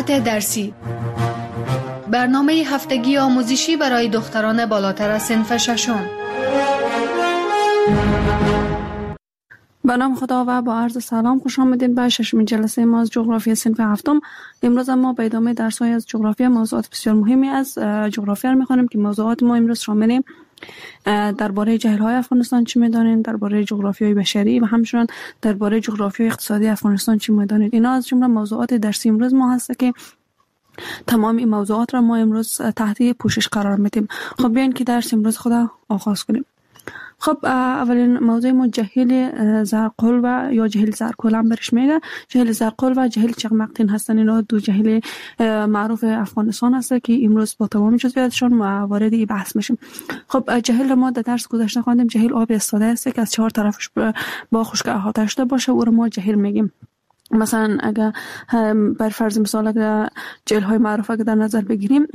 موضوعات درسی. برنامه هفتگی آموزشی برای دختران بالاتر از صنف ششم. به نام خدا و با عرض سلام خوش آمدید به ششمین جلسه ما از جغرافی صنف هفتم. امروز ما به ادامه درس‌های از جغرافی موضوعات بسیار مهمی از جغرافی را می‌خوانیم که موضوعات ما امروز شامل درباره جهل‌های افغانستان چی می‌دانید، درباره جغرافیای بشری و همچنین درباره جغرافیای اقتصادی افغانستان چی می‌دانید. اینا از جمله موضوعات درسی امروز ما هست که تمام این موضوعات را ما امروز تحت پوشش قرار میدیم. خب بیاین که درس امروز خدا آغاز کنیم. خب اولین موضوع ما جهیل زرقل و یا جهیل زرکل هم برش میگه. جهیل زرقل و جهیل چغمقتین هستن. اینا دو جهیل معروف افغانستان هست که امروز با تمام جزئیاتشون وارد این بحث میشیم. خب جهیل ما در درس گذشته خواندیم جهیل آب استاده است که از چهار طرفش با خشکی احاطه شده باشه، او رو ما جهیل میگیم. مثلا اگر بر فرض مثال اگر جهیل های معروف اگر در نظر بگیریم،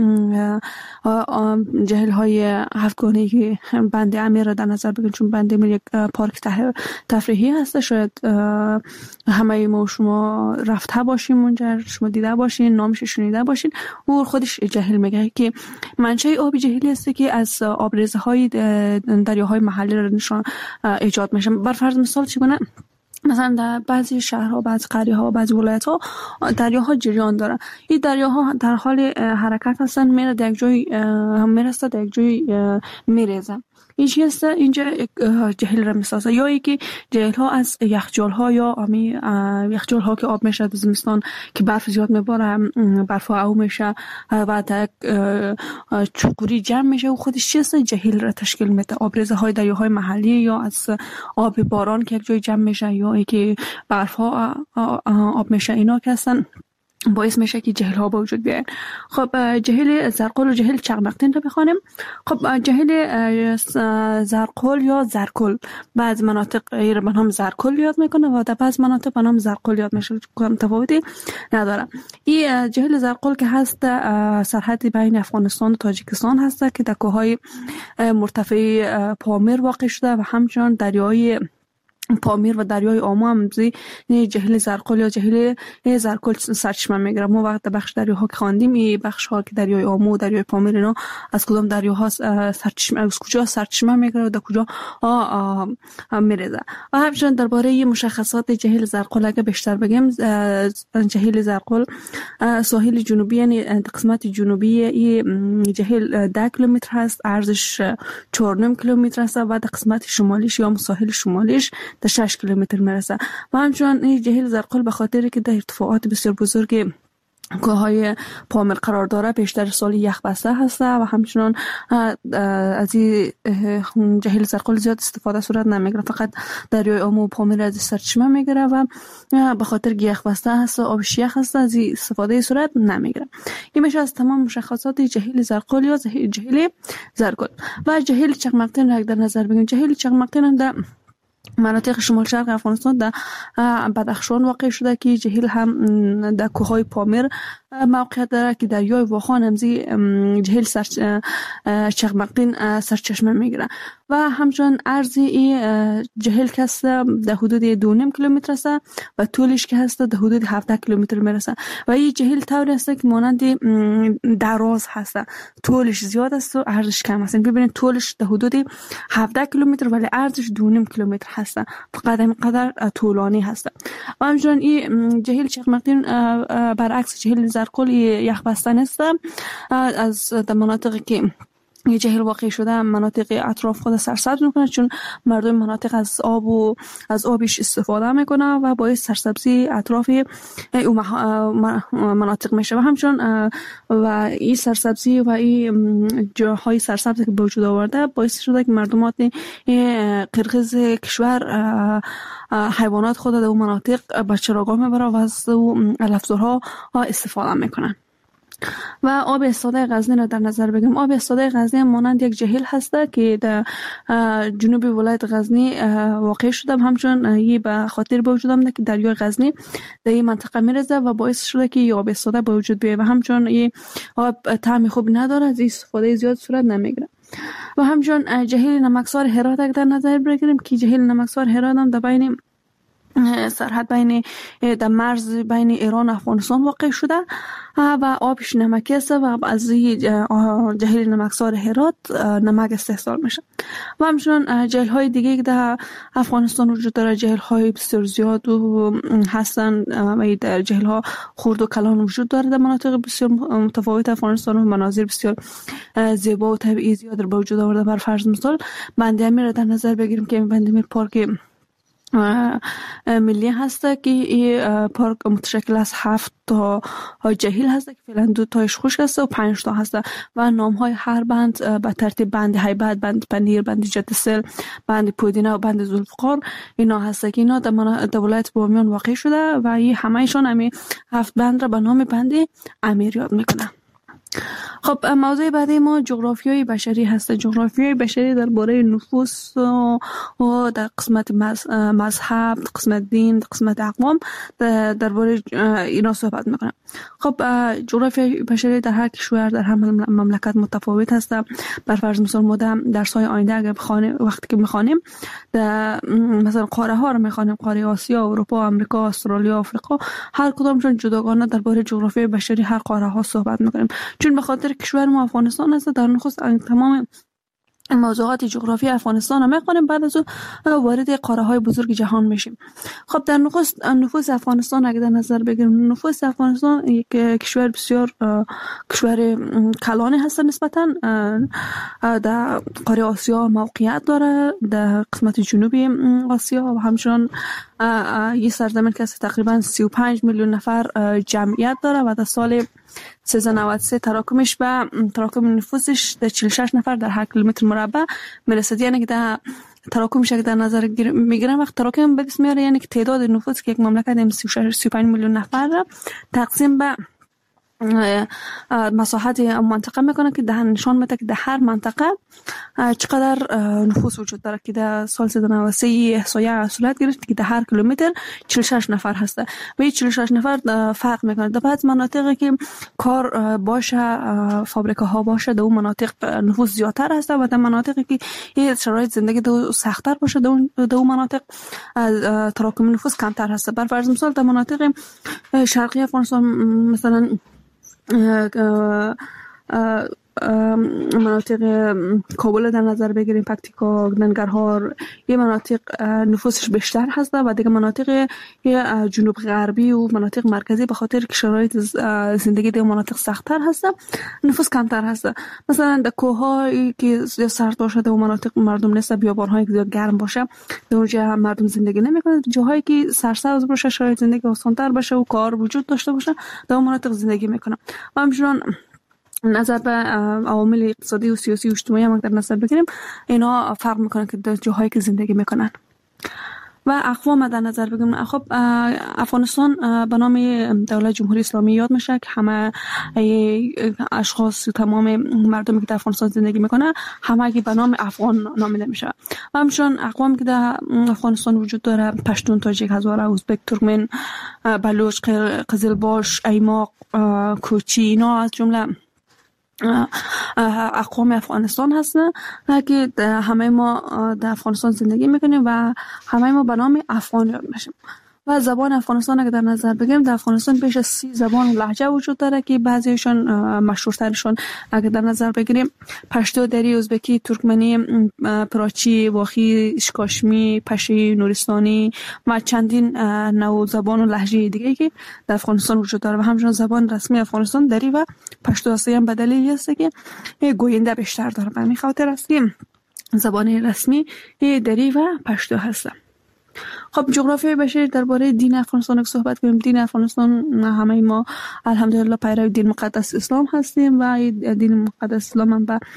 جهیل های هفتگانه‌ای که بند امیر را در نظر بگیریم، چون بند امیر یک پارک تفریحی هست، شاید همه ما شما رفته باشیم اونجا، شما دیده باشین، نامش شنیده باشین. او خودش جهیل میگه که منشأ آب جهیلی است که از آبریزه های دریاهای محلی را نشان ایجاد میشه. بر فرض مثال چگونه مثلا در بعضی شهرها، بعضی قریه‌ها، بعضی ولایت‌ها دریاها جریان دارن. این دریاها در حال حرکت هستن، میره در یک جای میرسه، در یک جای میریزه. این چیست؟ اینجا جهیل را میسازه. یا اینکه جهیل ها از یخچال ها یا یخچال ها که آب میشه زمستان که برف زیاد میباره، برف او میشه و در چوکوری جمع میشه و خودش چیست؟ جهیل را تشکیل میده. آبریزه های دریاهای محلی یا از آب باران که یک جای جمع میشه یا اینکه برف ها آب میشه، اینا که هستن باعث میشه که جهیل ها به وجود بیاین. خب جهیل زرقل و جهیل چغمقتین رو بخوانیم. خب جهیل زرقل یا زرکل بعض مناطق رو به نام زرکل یاد میکنه و در بعض مناطق به نام زرقل یاد میشه، کم تفاوتی نداره. این جهیل زرقل که هست سرحد بین افغانستان و تاجیکستان هست که در کوههای مرتفع پامیر واقع شده و همچنان دریای پامیر و دریای آمو هم جهیل زرقل یا جهیل زرکل سرچشمه میگیره. ما وقت بخش دریاها که خواندیم، این بخش ها که دریای آمو و دریای پامیر اینا از کدام دریاها سرچشمه، از کجا سرچشمه میگیره و در کجا میریزه. و همچنین درباره مشخصات جهیل زرقل اگه بیشتر بگیم، جهیل زرقل ساحل جنوبی، یعنی قسمت جنوبی این جهیل 10 کیلومتر هست، عرضش 4.5 کیلومتر است و در قسمت شمالیش یا ساحل شمالیش در 6 کیلومتر میرسه. و همچنان این جهیل زرقل به خاطر که در ارتفاعات بسیار بزرگ کوههای پامیر قرار داره بیشتر سال یخ بسته هسته و همچنان از این جهیل زرقل زیاد استفاده صورت نمیگیره، فقط دریای آمو و پامیر از سرچشمه میگیره و به خاطر که یخ بسته هست، آبش یخ هست، از این استفاده صورت نمیگیره. این میشه از تمام مشخصات جهیل زرقل یا جهیل زرکل. و جهیل چغمقتین را در نظر بگیریم. جهیل چغمقتین در مناطق شمال شرق افغانستان در بدخشان واقع شده که جهیل هم در کوههای پامیر موقعیت داره که دریای واخان همزی جهیل چغمقتین سرچشمه میگیره و همچنان عرض این جهیل که هست در حدود 2.5 کیلومتر است و طولش که هست در حدود 17 کیلومتر میرسه و این جهیل طوری است که مانند دراز هست، طولش زیاد است و عرضش کم است. ببینید طولش در حدود 17 کیلومتر ولی عرضش 2.5 کیلومتر هست، فقط اینقدر طولانی هست. و همچنان این جهیل چغمقتین برعکس جهیل زرکل یخ بسته نیست. از مناطقی که یه جهیل واقع شده مناطق اطراف خود سرسبز میکنه، چون مردم مناطق از آبش استفاده میکنه و باعث سرسبزی اطراف مناطق میشه. و همچنان و این سرسبزی و این جاهای سرسبز که به وجود آورده باعث شده که مردمات قرقیز کشور حیوانات خود در اون مناطق به چراگاه میبره و از علفزارها استفاده میکنن. و آب استاده غزنی را در نظر بگیریم. آب استاده غزنی مانند یک جهیل هسته که در جنوب ولایت غزنی واقع شده، همچنین این به خاطر به وجود آمده که دریای غزنی در این منطقه میرزه و باعث شده که آب استاده به وجود بیاید و همچنین این آب طعم خوب نداره، از استفاده زیاد صورت نمیگیره. و همچنین جهیل نمکسار هرات در نظر بگیریم که جهیل نمکسار هرات هم در بین سرحد بین در مرز بین ایران و افغانستان واقع شده و آبش نمکی است و از جهیل نمکسار هرات نمک استحصال میشه و همچنان جهیل های دیگه که در افغانستان وجود داره، جهیل های بسیار زیاد و هستن و در جهیل ها خرد و کلان وجود داره در مناطق بسیار متفاوت افغانستان و مناظر بسیار زیبا و طبیعی زیاد رو به وجود آورده. بر فرض مثال بند امیر را در نظر بگیریم که بند امیر پارک ملی هسته که این پارک متشکل از 7 تا جهیل هسته که فعلا 2 تایش خشک هسته و 5 تا هسته و نام های هر بند به ترتیب بند هیبت، بند پنیر، بند جدسل، بند پودینه و بند ذوالفقار اینا هسته که اینا در ولایت بامیان واقع شده و این همهشان همین 7 بند را به نام بند امیر یاد میکنه. خب موضوع بعدی ما جغرافیای بشری هست. جغرافیای بشری درباره نفوس و در قسمت مذهب، قسمت دین، قسمت اقوام درباره اینا صحبت میکنم. خب جغرافیای بشری در هر کشور در هر مملکت متفاوت هست. بر فرض مثال ما در درس‌های آینده اگر وقتی که میخوانیم مثلا قاره ها رو میخوانیم، قاره آسیا، اروپا، آمریکا، استرالیا، آفریقا، هر کدامشون جداگانه درباره جغرافیای بشری هر قاره ها صحبت میکنیم. چون به خاطر کشور ما افغانستان هست در نخست تمام موضوعات جغرافی افغانستان هم می‌خونیم، بعد از اون وارد قاره های بزرگ جهان میشیم. خب در نخست نفوس افغانستان اگه در نظر بگیریم، نفوس افغانستان یک کشور بسیار کشور کلانی هست نسبتاً در قاره آسیا موقعیت داره، در قسمت جنوبی آسیا و همچنان یه سرزمین که تقریبا 35 میلیون نفر جمعیت داره و در سال 1393 تراکم نفوسش در 46 نفر در هر کیلومتر مربع میرسد. یعنی که در تراکمش در نظر میگیرن وقت تراکم به دست میاره، یعنی که تعداد نفوس که یک مملکت 35 میلیون نفر تقسیم به مساحت منطقه میکنه که ده نشان میده که در هر منطقه چقدر نفوس وجود داره که در سال 1993 احصایه صورت گرفت که در هر کیلومتر 46 نفر هسته و این 46 نفر فرق میکنه. در بعض مناطقی که کار باشه، فابریکه ها باشه، در اون مناطق نفوس زیادتر هسته و در مناطقی که این شرایط زندگی سخت‌تر باشه در اون مناطق تراکم نفوس کمتر هسته. بر فرض مثال در مناطق شرقی افغانستان مثلا مناطق کابل در نظر بگیریم، پکتیکا، ننگرهار، یه مناطق نفوسش بیشتر هست و دیگه مناطق جنوب غربی و مناطق مرکزی به خاطر که شرایط زندگی در مناطق سخت‌تر هست نفوس کمتر هست. مثلا در کوه‌هایی که زیاد سرد باشه در مناطق مردم نیست، بیابان‌هایی که زیاد گرم باشه در اونجا مردم زندگی نمی‌کنن. جاهایی که سرسبز باشه، شرایط زندگی آسان‌تر باشه و کار وجود داشته باشه در مناطق زندگی می‌کنن. و همچنین نظر به عوامل اقتصادی و سیاسی و اجتماعی هم در نظر بگیریم، اینا فرق میکنه که در جاهایی که زندگی میکنن. و اقوام در نظر بگیریم، خب افغانستان به نام دولت جمهوری اسلامی یاد میشه که همه اشخاص، تمام مردمی که در افغانستان زندگی میکنه همه به نام افغان نامیده میشه. و همچنین اقوامی که در افغانستان وجود داره، پشتون، تاجیک، هزاره، ازبک، ترکمن، بلوچ، قزلباش، ایماق، کوچی، اینا از جمله اقوام افغانستان هستن که همه ما در افغانستان زندگی میکنیم و همه ما به نام افغان یاد میشیم. و زبان افغانستان اگه در نظر بگیریم، در افغانستان بیش از 30 زبان و لهجه وجود داره که بعضیشون مشهورترشون اگه در نظر بگیریم پشتو، دری، ازبکی، ترکمنی، پراچی، واخی، اشکاشمی، پشی، نورستانی و چندین نوع زبان و لهجه دیگه که در افغانستان وجود داره. و همچنین زبان رسمی افغانستان دری و پشتو هست. هم به دلیلی است که گوینده بیشتر داره، به همین خاطر است که زبان رسمی دری و پشتو هست. خب جغرافیای بشری درباره دین افغانستان صحبت کنیم. دین افغانستان همه ما الحمدلله پیرو دین مقدس اسلام هستیم و دین مقدس اسلام هم به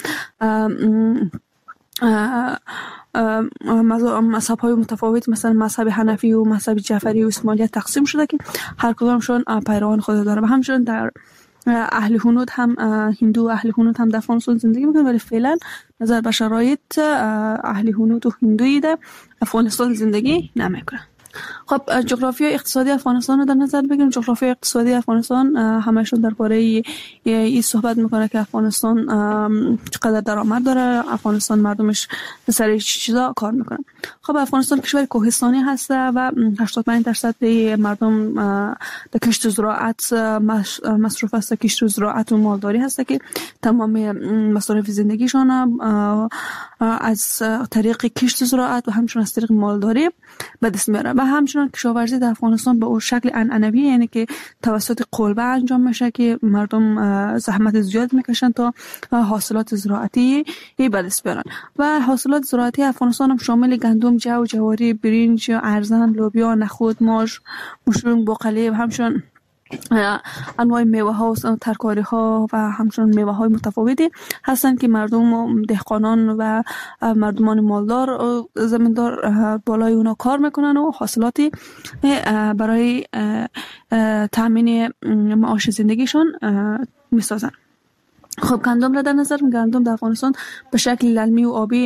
مذهب‌های متفاوت مثلا مذهب حنفی و مذهب جعفری و اسماعیلیه تقسیم شده که هر کدامشون پیروان خود داره. و همچنین در اهل هنود هم هندو اهل هنود هم در افغانستان زندگی میکنن، ولی فعلا نظر به شرایط اهل هنود و هندویی در افغانستان زندگی نمیکنن. خب جغرافی اقتصادی افغانستان رو در نظر بگیریم. جغرافی اقتصادی افغانستان همشون درباره این صحبت میکنه که افغانستان چقدر درآمد داره، افغانستان مردمش سر چیزا کار میکنه. خب افغانستان کشور کوهستانی هست و 85% مردم در کشت زراعت مصروف است. کشت زراعت و مالداری هست که تمام مصارف زندگیشان از طریق کشت زراعت و همچنین از طریق مالداری به دست میاره. و همچنین کشاورزی در افغانستان به اون شکل عنعنوی، یعنی که توسط قلبه انجام میشه که مردم زحمت زیاد میکشن تا حاصلات زراعتی به دست بیارن. و حاصلات زراعتی افغانستان هم شامل گندم، جو، جواری، برنج، ارزن، لوبیا، نخود، ماش، مشروم، بقالی و همچنین انواع میوه ها و ترکاری ها و همچنین میوه های متفاوتی هستند که مردم دهقانان و مردمان مالدار زمیندار بالای اونا کار میکنن و حاصلاتی برای تامین معاش زندگیشون میسازن. خب گندم را در نظر گندم در افغانستان به شکل للمی و آبی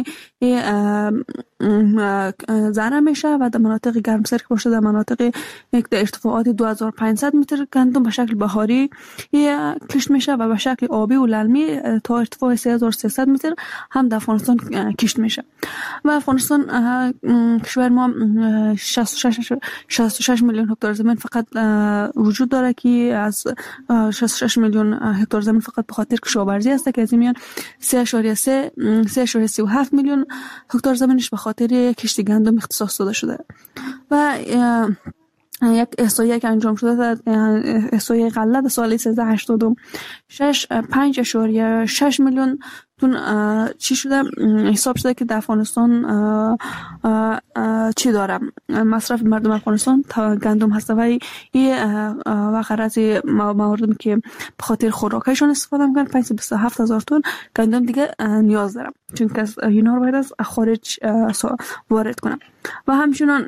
زرع میشه و در مناطق گرمسیر که باشه در مناطق ارتفاعات 2500 متر گندم به شکل بهاری کشت میشه و به شکل آبی و للمی تا ارتفاع 3300 متر هم در افغانستان کشت میشه. و افغانستان کشور ما 66 میلیون هکتار زمین فقط وجود داره که از 66 میلیون هکتار زمین فقط به خاطر کشاورزی است که از این میان 3.37 میلیون هکتار زمینش به خاطر کشت گندم اختصاص داده شده. و یک احصایه که انجام شده احصایه غله سال 1386 5.6 میلیون تون چی شده حساب شده که در افغانستان چی داره مصرف مردم افغانستان تا گندم هست و و غرض مواردی که به خاطر خوراکشون استفاده میکنن 527,000 تن گندم دیگه نیاز دارم چون که اینا رو باید از خارج وارد کنم. و همچنین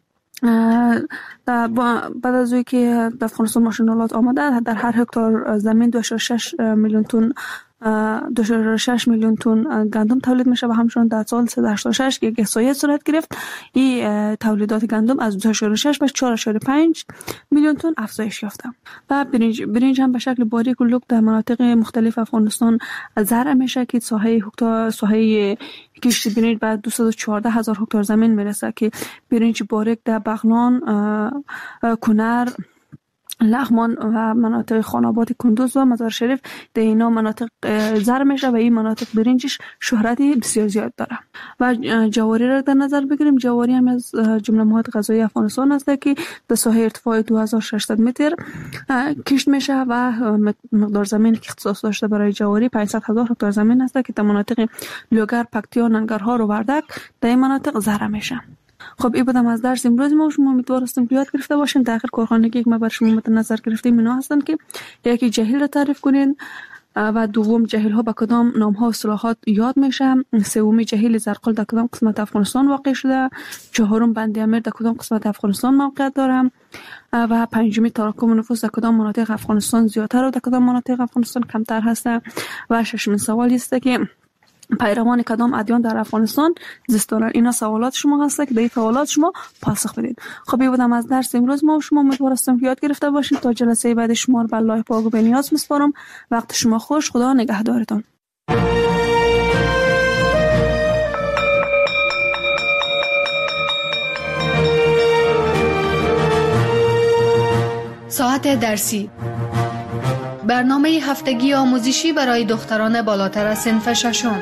بعد از اوی که در افغانستان ماشینالات آمده در هر هکتار زمین 2.6 میلیون تن 2.6 میلیون تن گندم تولید میشه و همچنین در سال 386 که یک احصایه صورت گرفت این تولیدات گندم از 2.6 به 4.5 میلیون تن افزایش یافته. و برنج هم به شکل باریک و لوک در مناطق مختلف افغانستان زرع میشه که ساحه کشت برنج بعد 214,000 هکتار زمین میرسه که برنج باریک در بغلان، کنر، لغمان و مناطق خاناباد کندوز و مزار شریف در اینا مناطق زرع میشه و این مناطق برنجش شهرتی بسیار زیاد داره. و جواری را در نظر بگیریم. جواری هم از جمله مواد غذایی افغانستان است که در ساحه ارتفاع 2600 متر کشت میشه و مقدار زمین که اختصاص داشته برای جواری 500,000 هکتار زمین است که در مناطق لوگر، پکتیا، ننگرهار و وردک در این مناطق زرع میشه. خب این بودم از درس امروز ما. شما امیدوار هستم که یاد گرفته باشین. در آخر کارخانگی که ما بر شما مد نظر گرفتیم اینا هستن که یکی جهیل را تعریف کنین و دوم جهیل ها با کدام نام ها و اصطلاحات یاد میشه، سومی جهیل زرقل در کدام قسمت افغانستان واقع شده، چهارم بند امیر در کدام قسمت افغانستان موقعیت داره و پنجمی تراکم نفوس در کدام مناطق افغانستان زیادتر و در کدام مناطق افغانستان کمتر هست و ششمین سوال است که پیروان کدام ادیان در افغانستان زیستانند. اینا سوالات شما هست که به این سوالات شما پاسخ بدید. خب این بودم از درس امروز ما. شما امیدوار هستم که یاد گرفته باشید. تا جلسه بعد شما رو به الله پاک و به نیاز میسپارم. وقت شما خوش. خدا نگهدارتان. ساعت درسی، برنامه هفتگی آموزشی برای دختران بالاتر از صنف ششم.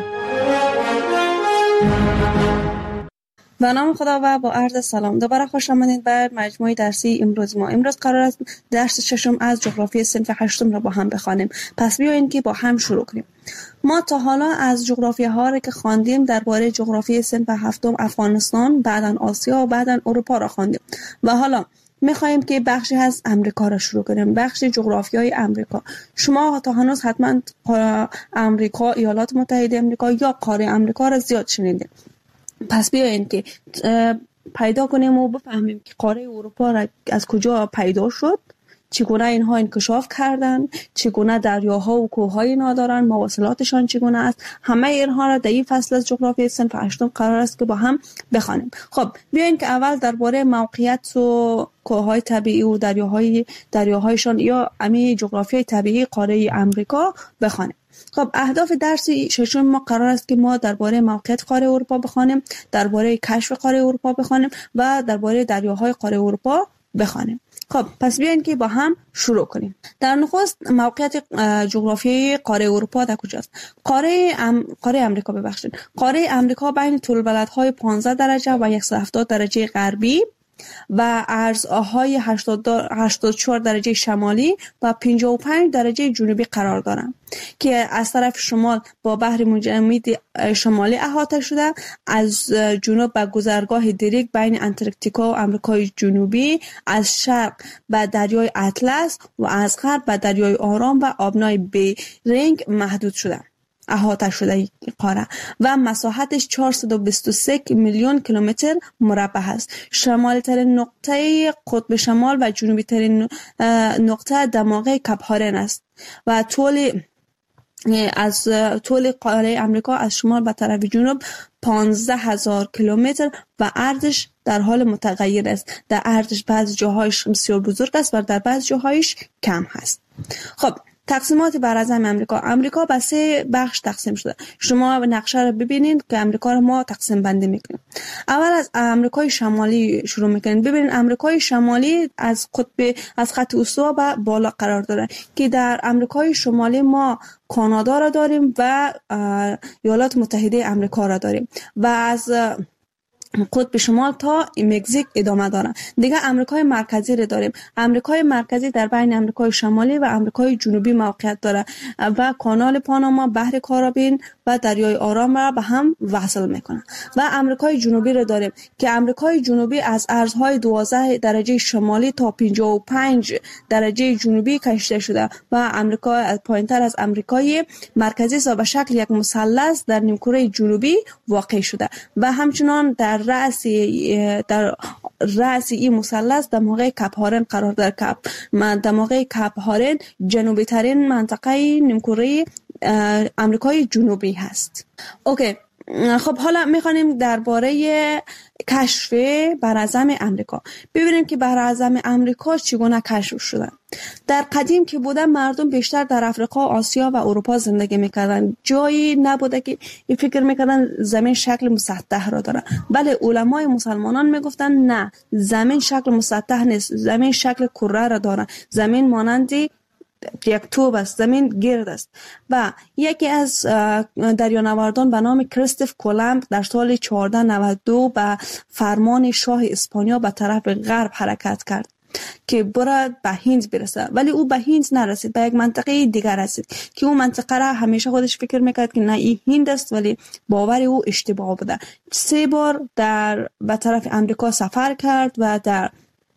به نام خدا و با عرض سلام دوباره خوش آمدید به مجموعه درسی امروز ما. امروز قرار است درس ششم از جغرافی صنف هشتم را با هم بخوانیم. پس بیایید که با هم شروع کنیم. ما تا حالا از جغرافی ها را که خواندیم درباره جغرافی صنف هفتم افغانستان، بعداً آسیا و بعداً اروپا را خواندیم و حالا میخوایم که بخشی از امریکا را شروع کنیم، بخش جغرافیای امریکا. شما تا هنوز حتما امریکا، ایالات متحده امریکا یا قاره امریکا را زیاد شنیدید. پس بیایید که پیدا کنیم و بفهمیم که قاره اروپا را از کجا پیدا شد، چگونه اینها انکشاف کردن، چگونه دریاها و کوههای اینا دارن، مواصلاتشان چگونه است. همه اینها را در این فصل از جغرافیای صنف هشتم قرار است که با هم بخوانیم. خب بیاین که اول درباره موقعیت و کوههای طبیعی و دریاهایشان یا امی جغرافیای طبیعی قاره آمریکا بخوانیم. خب اهداف درس ششم ما قرار است که ما درباره موقعیت قاره اروپا بخوانیم، درباره کشف قاره اروپا بخوانیم و درباره دریاهای قاره اروپا بخوانیم. خب پس بیاین که با هم شروع کنیم. در نخست موقعیت جغرافیایی قاره اروپا در کجاست؟ قاره آمریکا ببخشید. قاره آمریکا بین طول بلدهای 15 درجه و 170 درجه غربی و عرضهای 84 درجه شمالی و 55 درجه جنوبی قرار دارند که از طرف شمال با بحر متجمد شمالی احاطه شده، از جنوب به گذرگاه دریک بین انتارکتیکا و آمریکای جنوبی، از شرق به دریای اطلس و از غرب به دریای آرام و آبنای بیرینگ محدود شده. احاطه شده قاره و مساحتش 423 میلیون کیلومتر مربع است. شمالی ترین نقطه قطب شمال و جنوبی ترین نقطه دماغه کپ هارن است و طول قاره آمریکا از شمال به طرف جنوب 15,000 کیلومتر و عرضش در حال متغیر است. در عرضش بعض جاهایش بسیار بزرگ است و در بعض جاهایش کم هست. خب تقسیمات براعظم امریکا به 3 بخش تقسیم شده. شما نقشه رو ببینید که امریکا رو ما تقسیم بندی میکنیم. اول از امریکای شمالی شروع میکنیم. ببینید امریکای شمالی از خط استوا به بالا قرار داره که در امریکای شمالی ما کانادا را داریم و ایالات متحده امریکا را داریم و از قطب شمال تا مکزیک ادامه داره. دیگه امریکای مرکزی رو داریم. امریکای مرکزی در بین امریکای شمالی و امریکای جنوبی موقعیت داره و کانال پاناما، بحر کارائیب و دریای آرام را به هم وصل میکنه. و امریکای جنوبی رو داریم که امریکای جنوبی از ارزهای 12 درجه شمالی تا 55 درجه جنوبی کشیده شده و امریکا پایینتر از امریکای مرکزی است و به شکل یک مثلث در نیمکره جنوبی واقع شده و همچنان در رأس این مثلث دماغه کپ هارن قرار دارد. دماغه کپ هارن جنوبی ترین منطقه نیمکره امریکای جنوبی هست. اوکی. خب حالا میخوانیم درباره کشف براعظم امریکا. ببینیم که براعظم امریکا چگونه کشف شده. در قدیم که بوده مردم بیشتر در افریقا، آسیا و اروپا زندگی میکردن. جایی نبوده که این فکر میکردن زمین شکل مسطح را داره. بله علمای مسلمانان میگفتن نه، زمین شکل مسطح نیست، زمین شکل کره را داره. زمین مانندی یک توپ است، زمین گرد است. و یکی از دریانوردان به نام کریستوف کولومب در سال 1492 به فرمان شاه اسپانیا به طرف غرب حرکت کرد که برد به هند برسه، ولی او به هند نرسید، به یک منطقه دیگر رسید که اون منطقه را همیشه خودش فکر میکرد که نه این هند است، ولی باور او اشتباه بوده. 3 بار به طرف امریکا سفر کرد و در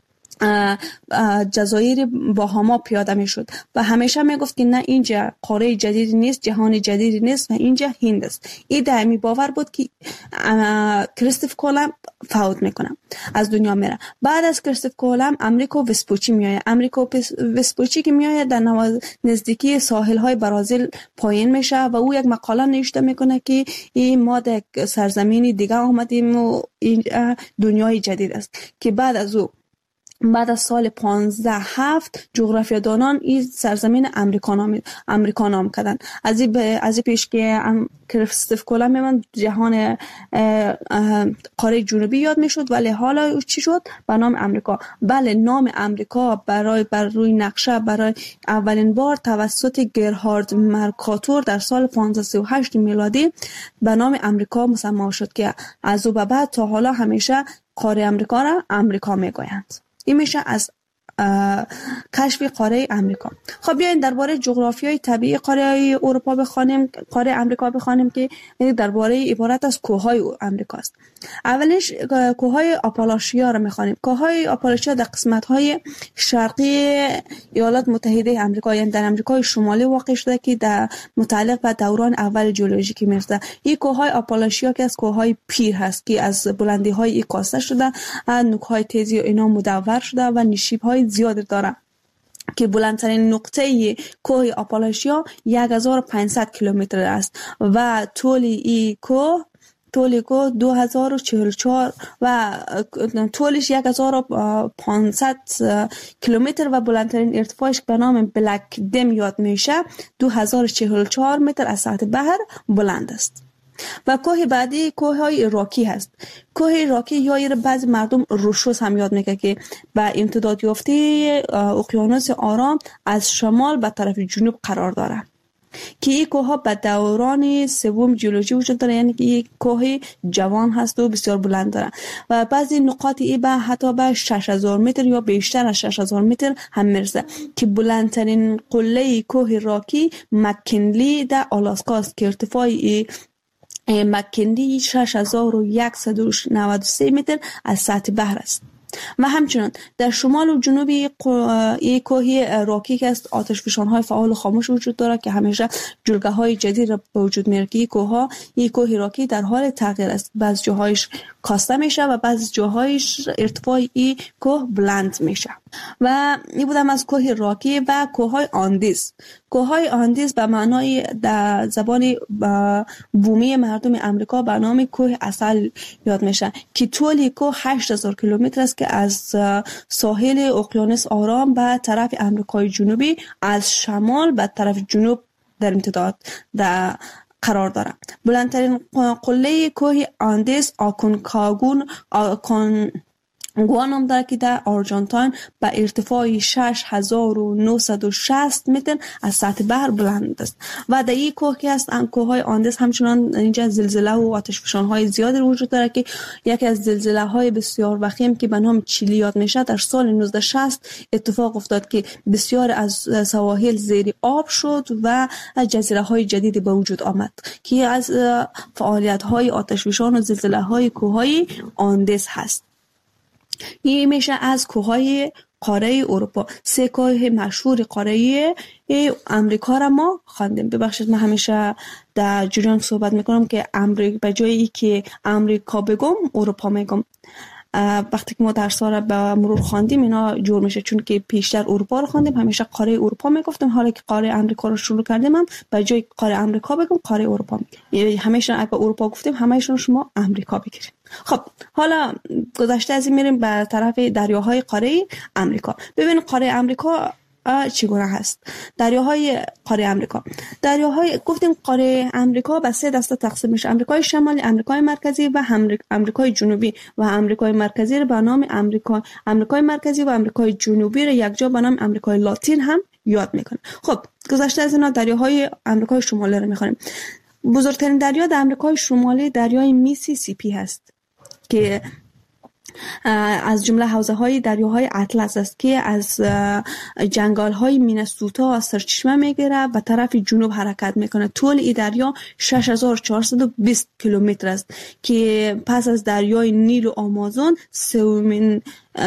جزایر باهاما پیاده می شد و همیشه می گفت که نه اینجا قاره جدید نیست، جهان جدید نیست و اینجا هند است. این دائمی باور بود که کریستوف کولومب فوت میکنه، از دنیا میره. بعد از کریستوف کولومب امریکو وسپوچی میآید. امریکو وسپوچی که میآید در نزدیکی ساحل های برازیل پایین میشه و او یک مقاله نوشته میکنه که این ما در سرزمینی دیگه آمدیم و این دنیای جدید است که بعد از سال 1507 جغرافیادانان این سرزمین امریکا نام کردن. از این پیش که کریستوف کولومب من جهان قاره جنوبی یاد میشد، ولی حالا چی شد؟ به نام امریکا. بله نام امریکا بر روی نقشه برای اولین بار توسط گرهارد مرکاتور در سال 1538 میلادی به نام امریکا مسمی شد که از او به بعد تا حالا همیشه قاره امریکا را امریکا میگویند. این میشه از کشف قاره امریکا. خب بیاین درباره جغرافیای طبیعی قاره اروپا بخوانیم، قاره امریکا بخوانیم که درباره عبارت از کوههای امریکا است. اولش کوههای آپالاشیا را میخوانیم. کوههای آپالاشیا در قسمت‌های شرقی ایالات متحده آمریکا، یعنی در آمریکای شمالی واقع شده که در متعلق به دوران اول ژئولوژیکی میرسه. این کوههای آپالاشیا که از کوههای پیر هست که از بلندی‌های این کاسته شده، نوک‌های تیزی و اینا مدور شده و نشیب‌های زیاد داره که بلندترین نقطه کوه آپالاشیا 1500 کیلومتر است و طول این کوه 2044 و طولش 1500 کیلومتر و بلندترین ارتفاعش به نام بلک دم یاد میشه 2044 متر از سطح بحر بلند است. و کوه بعدی کوه های راکی هست. کوه راکی یا بعضی مردم روشوس هم یاد میگه که به امتداد یافته اقیانوس آرام از شمال به طرف جنوب قرار داره که این کوه ها به دوران سوم جیولوژی وجود داره، یعنی که یک کوه جوان هست و بسیار بلند داره و بعضی نقاط ای به حتی به 6000 متر یا بیشتر از 6000 متر هم میرسه که بلندترین قله کوه راکی مکنلی در آلاسکا است که ارتفاع مکنلی 6193 متر از سطح بحر است. و همچنان در شمال و جنوب یک کوه راکی که است آتشفشان‌های فعال و خاموش وجود داره که همیشه جلگه‌های جدید را به وجود میاره که یک کوه راکی در حال تغییر است. بعضی جاهایش کاسته میشه و بعضی جاهایش ارتفاع این کوه بلند میشه. و این بودم از کوه راکی و کوه‌های آندیز. کوه‌های آندیز به معنای در زبان بومی مردم امریکا به نام کوه عسل یاد میشه که طول کوه 8000 کیلومتر است که از ساحل اقیانوس آرام به طرف امریکای جنوبی از شمال به طرف جنوب در امتداد قرار داره. بلندترین قله کوه آندیز گوانام داره که در آرژانتین به ارتفاع 6960 متر از سطح بحر بلند است و در این کوه که است کوههای آندیز همچنان اینجا زلزله و آتشفشان‌های زیادی وجود داره که یکی از زلزله‌های بسیار وخیم که به نام چیلی یاد میشه در سال 1960 اتفاق افتاد که بسیار از سواحل زیر آب شد و جزیره‌های جدیدی به وجود آمد که از فعالیت‌های آتشفشان و زلزله‌های کوههای آندیز هست. این میشه از کوههای قاره اروپا. 3 کوه مشهور قاره امریکا را ما خواندیم. ببخشید من همیشه در جریان صحبت میکنم که به جایی که امریکا بگم اروپا میگم. وقتی که ما درس را به مرور خواندیم اینا جور میشه، چون که پیشتر اروپا رو خواندیم همیشه قاره اروپا میگفتیم، حالا که قاره امریکا رو شروع کردیم هم به جای قاره امریکا بگم قاره اروپا میگیم. یعنی همیشه اگه اروپا گفتیم همیشه شما امریکا بگیرید. خب حالا گذشته از این میریم به طرف دریاهای قاره امریکا. ببین قاره امریکا چگونه هست. دریاهای قاره امریکا. گفتیم قاره امریکا به 3 دسته تقسیم میشه: امریکای شمالی، امریکای مرکزی و امریکای جنوبی. و امریکای مرکزی رو به نام امریکای مرکزی و امریکای جنوبی رو یکجا به نام امریکای لاتین هم یاد میکنه. خب گذشته از اینا دریاهای امریکای شمالی رو میخونیم. بزرگترین دریا در امریکای شمالی دریای میسیسیپی هست که از جمله حوزه‌های دریاهای اطلس است که از جنگل‌های مینسوتا سرچشمه میگیره و طرف جنوب حرکت میکنه. طول این دریا 6420 کیلومتر است که پس از دریای نیل و آمازون سومین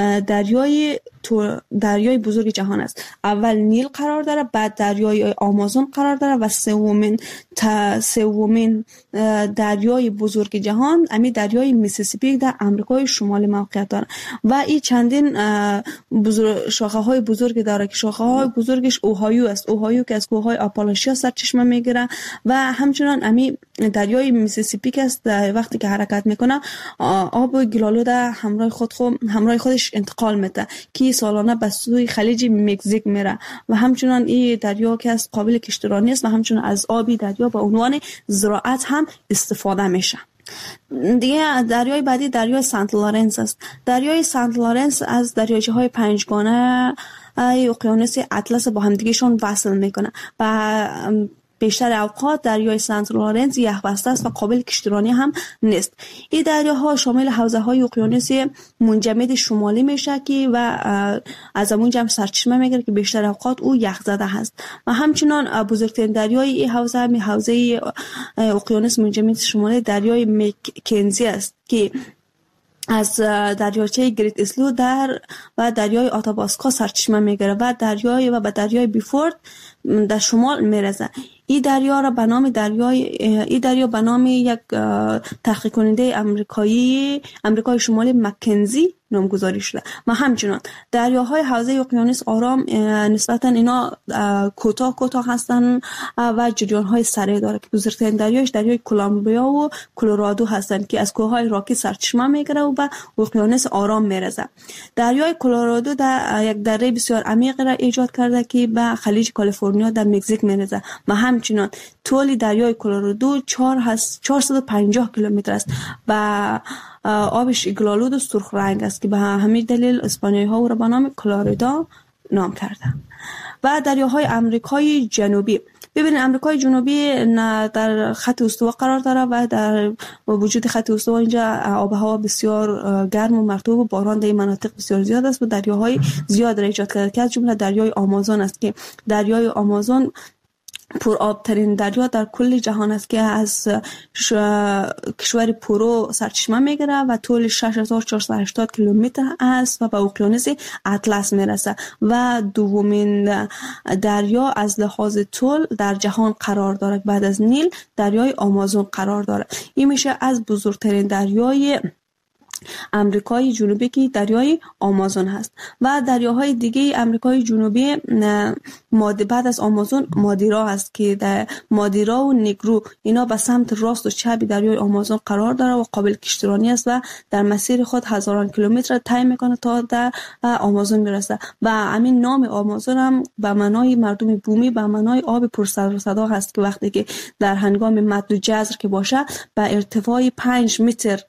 دریای بزرگ جهان است. اول نیل قرار داره، بعد دریای آمازون قرار داره و سومین دریای بزرگ جهان امی دریای میسیسیپی در امریکای شمالی موقعیت داره و این چندین شاخه های بزرگ داره که شاخه های بزرگش اوهایو است. اوهایو که از کوههای آپالاشیا سرچشمه میگیره و همچنان امی دریای میسیسیپی که است وقتی که حرکت میکنه آب گلالود همراه خودش انتقال میده که سالانه به سوی خلیج مکزیک میره و همچنان این دریا که از قابل کشتیرانی است و همچنان از آبی دریا به عنوان زراعت هم استفاده میشه. دیگه دریای بعدی دریای سنت لارنس است. دریای سنت لارنس از دریاچه‌های 5گانه اقیانوس اطلس با همدیگه‌شون وصل میکنه و بیشتر اوقات دریای سنت لارنس یخبسته است و قابل کشتیرانی هم نیست. این دریاها شامل حوزه‌های اقیانوس منجمد شمالی میشه که و از اونجا هم سرچشمه میگیره که بیشتر اوقات او یخزده هست و همچنان بزرگترین دریای این حوزه اقیانوس منجمد شمالی دریای مکنزی است که از دریاچه گریت اسلو و دریای آتاباسکا سرچشمه میگیره و به دریای بیفورد در شمال میرسه. این دریا را به نام به نام یک تحقیق کننده آمریکای شمالی مکنزی نامگذاری شده. و همچنان دریاهای حوزه اقیانوس آرام نسبتا اینا کوتاه هستن و جریان‌های سریع داره که بزرگترین دریایش دریای کلمبیا و کلرادو هستند که از کوههای راکی سرچشمه میگیره و به اقیانوس آرام میرسه. دریای کلرادو در یک دره بسیار عمیق را ایجاد کرده که به خلیج کالیفرنیا در مکزیک میرسه و همچنان طول دریای کلرادو 450 کیلومتر است و آبش گلالود و سرخ رنگ است که به همین دلیل اسپانیایی ها او را به نام کلوریدا نام کرده. و دریاهای آمریکای جنوبی، ببینید آمریکای جنوبی در خط استوا قرار داره و در وجود خط استوا اینجا آب و هوا بسیار گرم و مرطوب و باران در این مناطق بسیار زیاد است و دریاهای زیاد را ایجاد کرده که از جمله دریای آمازون است که دریای آمازون پر آب ترین دریا در کل جهان است که از کشور پرو سرچشمه میگیره و طول 6480 کیلومتر است و به اقیانوس اطلس میرسه و دومین دریا از لحاظ طول در جهان قرار دارد. بعد از نیل دریای آمازون قرار دارد. این میشه از بزرگترین دریای امریکای جنوبی که دریای آمازون هست. و دریاهای دیگه امریکای جنوبی بعد از آمازون مادیرا هست که در مادیرا و نیگرو اینا به سمت راست و چپ دریای آمازون قرار داره و قابل کشتیرانی است و در مسیر خود هزاران کیلومتر طی میکنه تا در آمازون میرسه. و همین نام آمازون هم به معنای مردم بومی به معنای آب پر سر و صدا هست که وقتی که در هنگام مد و جزر که باشه به ارتفاع 5 متر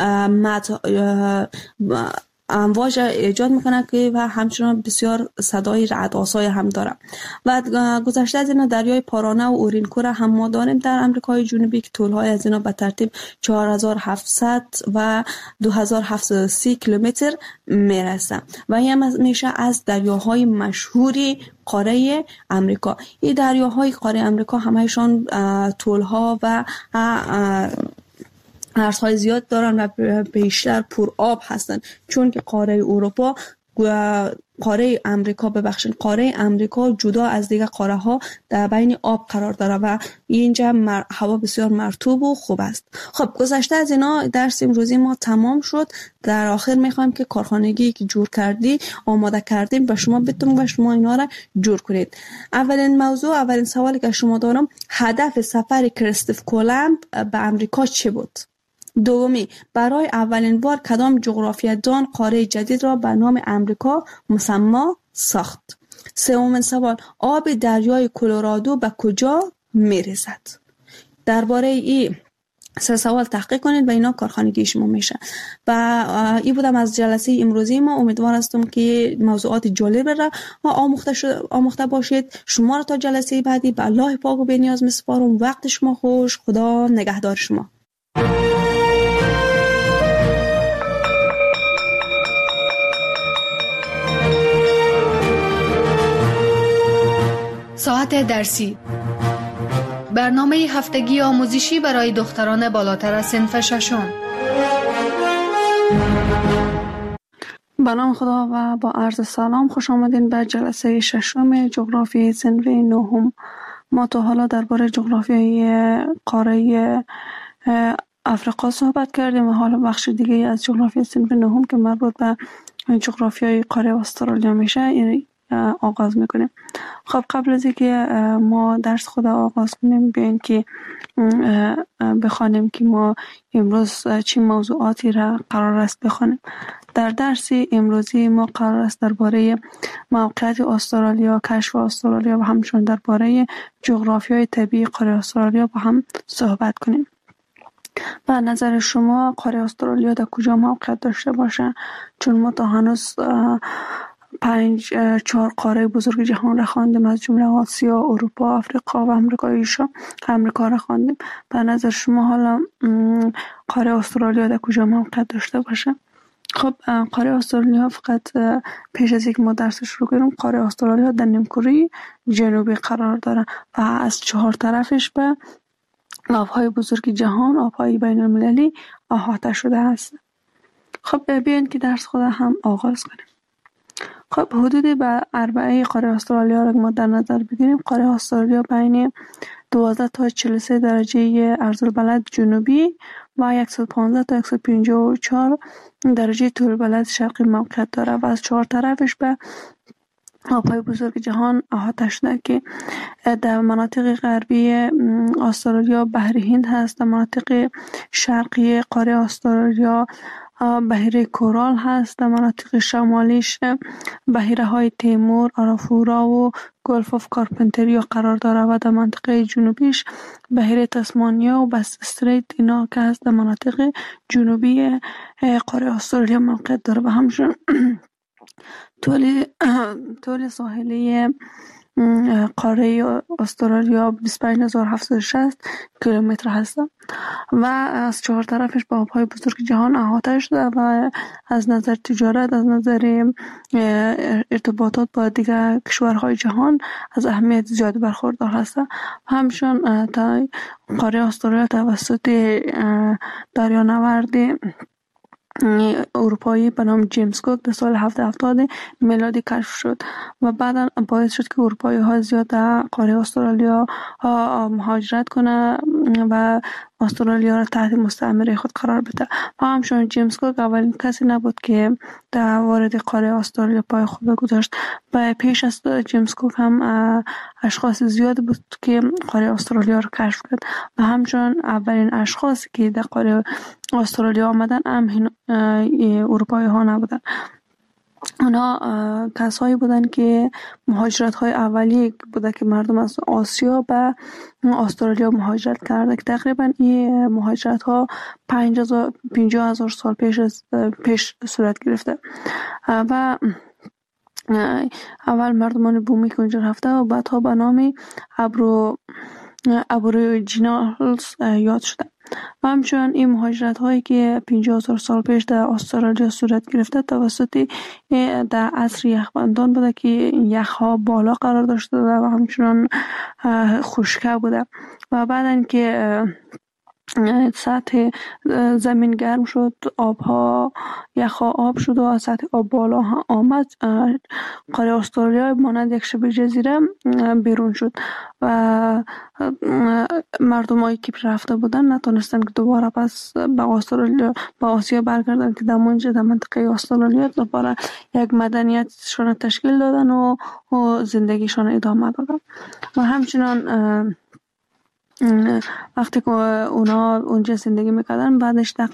امواج ایجاد میکنه که و همچنان بسیار صدای رعدآسای هم داره. و گذشته از اینا دریای پارانه و اورینکو را هم ما داریم در امریکای جنوبی که طولهای از اینا به ترتیب 4700 و 2730 کیلومتر میرسه و این میشه از دریاهای مشهوری قاره امریکا. این دریاهای قاره امریکا همهشان طولها و عرضهای زیاد دارن و بیشتر پر آب هستن، چون که قاره امریکا جدا از دیگه قاره ها در بین آب قرار داره و اینجا هوا بسیار مرطوب و خوب است. خب گذشته از اینا درس امروزی ما تمام شد. در آخر میخوایم که کارخانگی که جور کردی آماده کردیم به شما بدیم و شما اینا را جور کنید. اولین سوالی که شما دارم، هدف سفر کریستوف کولومب به امریکا چه بود؟ دومی، برای اولین بار کدام جغرافیه‌دان قاره جدید را به نام امریکا مسما ساخت؟ سومین سوال، آب دریای کلرادو به کجا میرسد؟ درباره این سه سوال تحقیق کنید و اینا کارخانگی شما میشه. و این بودم از جلسه امروزی ما. امیدوار هستم که موضوعات جالب را آموخته باشید. شما را تا جلسه بعدی به الله پاک و بی‌نیاز میسپارم. وقت شما خوش. خدا نگهدار شما. ساعت درسی، برنامه هفتگی آموزشی برای دختران بالاتر از صنف ششم. به نام خدا و با عرض سلام خوش آمدین به جلسه ششم جغرافیای صنف نهم. ما تا حالا درباره جغرافیای قاره افریقا صحبت کردیم و حالا بخش دیگه از جغرافیای صنف نهم که مربوط به جغرافیای قاره استرالیا میشه یعنی آغاز میکنیم. خب قبل از اینکه ما درس خود آغاز کنیم بیاین که بخوانیم که ما امروز چه موضوعاتی را قرار است بخوانیم. در درس امروزی ما قرار است درباره موقعیت استرالیا، کشف استرالیا و همچنین درباره جغرافیای طبیعی قاره استرالیا با هم صحبت کنیم. به نظر شما قاره استرالیا در کجا موقعیت داشته باشه؟ چون ما تا هنوز 4 قاره بزرگ جهان را خواندیم، از جمله آسیا، اروپا، افریقا و امریکا را خواندیم. به نظر شما حالا قاره استرالیا در کجا موقعیت داشته باشه؟ خب قاره استرالیا فقط پیش از اینکه ما درسش رو کنیم، قاره استرالیا در نیمکره جنوبی قرار داره و از 4 طرفش به آبهای بزرگ جهان، آبهای بین المللی احاطه شده است. خب بیاین که درس خود هم آغاز کنیم. خب حدود به 4 قاره استرالیا را ما در نظر بگیریم، قاره استرالیا بین 12 تا 43 درجه عرض‌البلد جنوبی و 115 تا 154 درجه طول‌البلد شرقی موقعیت داره و از 4 طرفش به آبهای بزرگ جهان احاطه شده که در مناطق غربی استرالیا بحر هند هست، در مناطق شرقی قاره استرالیا بحیره کورال هست، در مناطق شمالیش بحیره های تیمور، آرافورا و گلف آف کارپنتریا قرار داره و در منطقه جنوبیش بحیره تسمانیا و بس استریت اینا که هست در مناطق جنوبی قاره استرالیا موقعیت داره و همچنین طول ساحلی قاره استرالیا 25760 کیلومتر هست و از 4 طرفش با آبهای بزرگ جهان احاطه شده و از نظر تجارت، از نظر ارتباطات با دیگر کشورهای جهان از اهمیت زیاد برخوردار هست. همچنین قاره استرالیا توسط دریانورد اروپایی به نام جیمز کوک در سال 770 میلادی کشف شد و بعدا باعث شد که اروپایی ها زیاد در قاره استرالیا مهاجرت کنه و استرالیا را تحت مستعمره خود قرار بده. و همچنین جیمز کوک اولین کسی نبود که در وارد قاره استرالیا پای خود گذاشت. پیش از جیمز کوک هم اشخاص زیاد بود که قاره استرالیا را کشف کرد و همچنین اولین اشخاصی که در قاره استرالیا آمدن هم اروپایی ها نبودن. اونا کسایی بودن که مهاجرت های اولیه بوده که مردم از آسیا به استرالیا مهاجرت کرده که تقریبا این مهاجرت ها 50,000 سال پیش صورت گرفته و اول مردمان بومی که اونجا رفته و بعدها به نام ابوریجینالز یاد شده. و همچنین این مهاجرت هایی که 50,000 سال پیش در استرالیا صورت گرفته توسط در عصر یخبندان بوده که یخ ها بالا قرار داشته و همچنین خشکه بوده و بعد اینکه سطح زمین گرم شد، یخها آب شد و سطح آب بالا آمد، قاره استرالیا مانند یک شبه جزیره بیرون شد و مردمایی که رفته بودن نتونستن که دوباره پس به آسیا برگردن که در منجه در منطقه استرالیا دوباره یک مدنیتشان تشکیل دادن و زندگیشان ادامه دادن. و همچنان وقتی که اونا اونجا زندگی میکردن بعدش در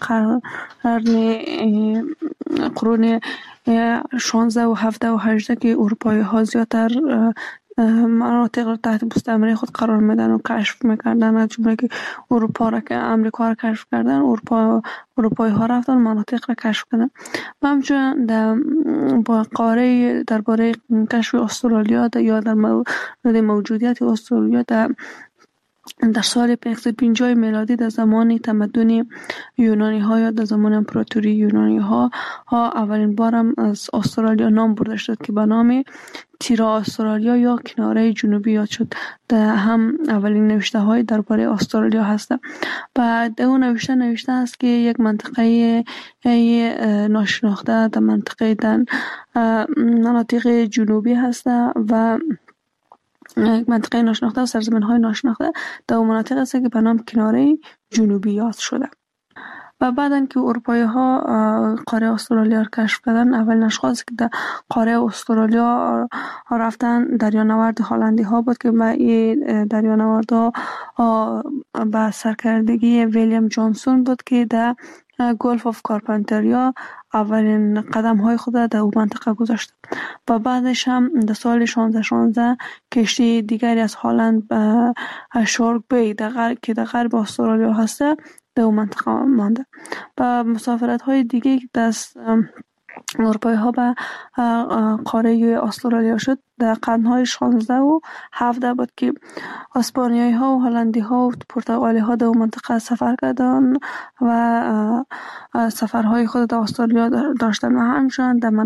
قرون 16 و 17 و 18 که اروپایی ها زیادتر مناطق را تحت مستعمره خود قرار میدن و کشف میکردن، از جمله که اروپا را که امریکا را کشف کردن، اروپایی ها رفتن مناطق را کشف کردن. و همچنین با قاره درباره کشف استرالیا یا در موجودیت استرالیا در سال 550 میلادی در زمان تمدن یونانی ها یا در زمان امپراتوری یونانی ها اولین بارم از استرالیا نام برده شد که به نام تیرا استرالیا یا کناره جنوبی یاد شد. در هم اولین نوشته های درباره استرالیا هست و در اون نوشته است که یک منطقه ناشناخته در منطقه مناطق جنوبی هست و منطقه ناشناخته و سرزمین های ناشناخته در اون مناطق است که به نام کناره جنوبی یاد شده. و بعدن که اروپایی ها قاره استرالیا را کشف کردن، اولین اشخاصی که در قاره استرالیا رفتن دریانورد هلندی ها بود که این دریانورد ها به سرکردگی ویلیام جانسون بود که در گلف آف کارپنتریا اولین قدم های خود در اون منطقه گذاشت و بعدش هم در سال 1616 کشتی دیگری از هلند به شارک بی که در غرب استرالیا هسته در اون منطقه مانده. و مسافرت های دیگه دست اروپایی ها به قاره استرالیا شد در قرنهای 16 و 17 بود که اسپانیایی ها و هلندی ها و پرتغالی ها در اون منطقه سفر کردن و سفرهای خود در استرالیا داشتن و همچنین در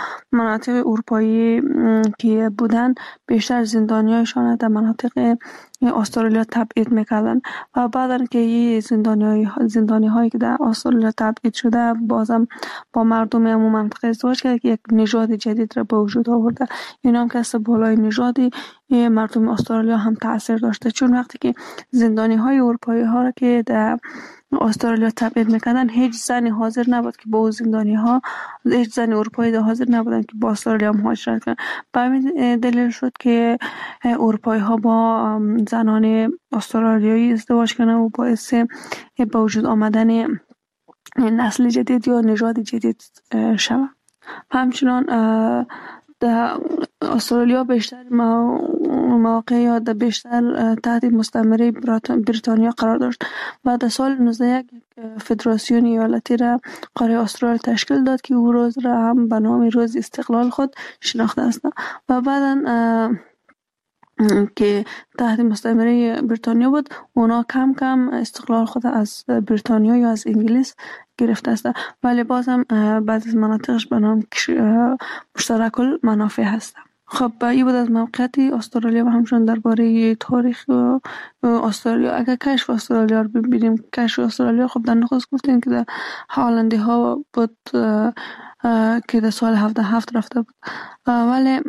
مناطق اروپایی که بودن بیشتر زندانیایشان در مناطق استرالیا تبعید میکردن و بعدن که این زندانی هایی که در استرالیا تبعید شده بازم با مردم همون منطقه ازدواج کرد که یک نژاد جدید را به وجود آورده. این هم که بالای نژادی مردم استرالیا هم تاثیر داشته، چون وقتی که زندانی های اروپایی ها را که در استرالیا تبعید میکردن هیچ زنی حاضر نبود که با زندانی ها، هیچ زن اروپایی حاضر نبودن که با استرالیا مهاجرت کنن. به همین دلیل شد که اروپایی ها با زنان استرالیایی ازدواج کنن و باعث به وجود آمدن نسل جدید یا نژاد جدید شود. همچنان در استرالیا بیشتر مواقع یا در بیشتر تحت مستعمره بریتانیا قرار داشت و در سال 1901 فدراسیون ایالتی را قاره استرالیا تشکیل داد که او روز را هم به نام روز استقلال خود شناخته است و بعداً که تحت مستعمره بریتانیا بود اونا کم کم استقلال خود از بریتانیا یا از انگلیس گرفته است، ولی بازم بعضی از مناطقش به نام مشترک المنافع هست. خب این بود از موقعیت استرالیا و همچنان درباره تاریخ استرالیا. اگر کشف استرالیا رو ببینیم، کشف استرالیا خب در نخست گفتیم که در هالندی ها بود که در سال 77 رفته بود، ولی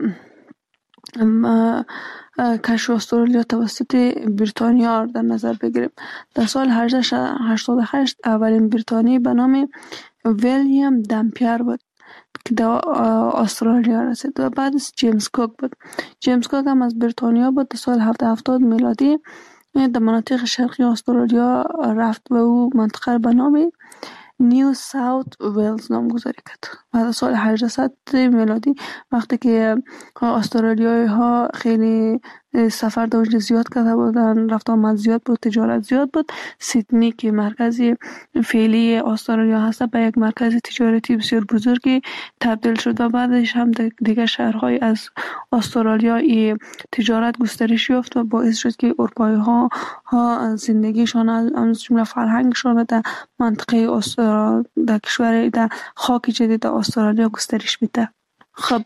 کشف استرالیا توسط بریتانیا در نظر بگیریم. در سال 1888 اولین بریتانی به نام ویلیام دمپیر بود که در استرالیا رسید و بعدش جیمز کوک بود. جیمز کوک هم از بریتانیا بود. در سال 770 میلادی در مناطق شرقی استرالیا رفت و او منطقه به نام نیو ساوت ویلز نامگذاری کرد. و در سال 1800 میلادی وقتی که استرالیایی ها خیلی سفر در اونجا زیاد کرده بودن، رفت آمد زیاد بود، تجارت زیاد بود، سیدنی که مرکزی فعلی استرالیا هست به یک مرکز تجارتی بسیار بزرگی تبدیل شد و بعدش هم دیگر شهرهای از استرالیا تجارت گسترش یافت و باعث شد که اروپایی ها زندگیشان از جمله فرهنگشان در منطقه در کشور در خاک جدید استرالیا گسترش بده. خب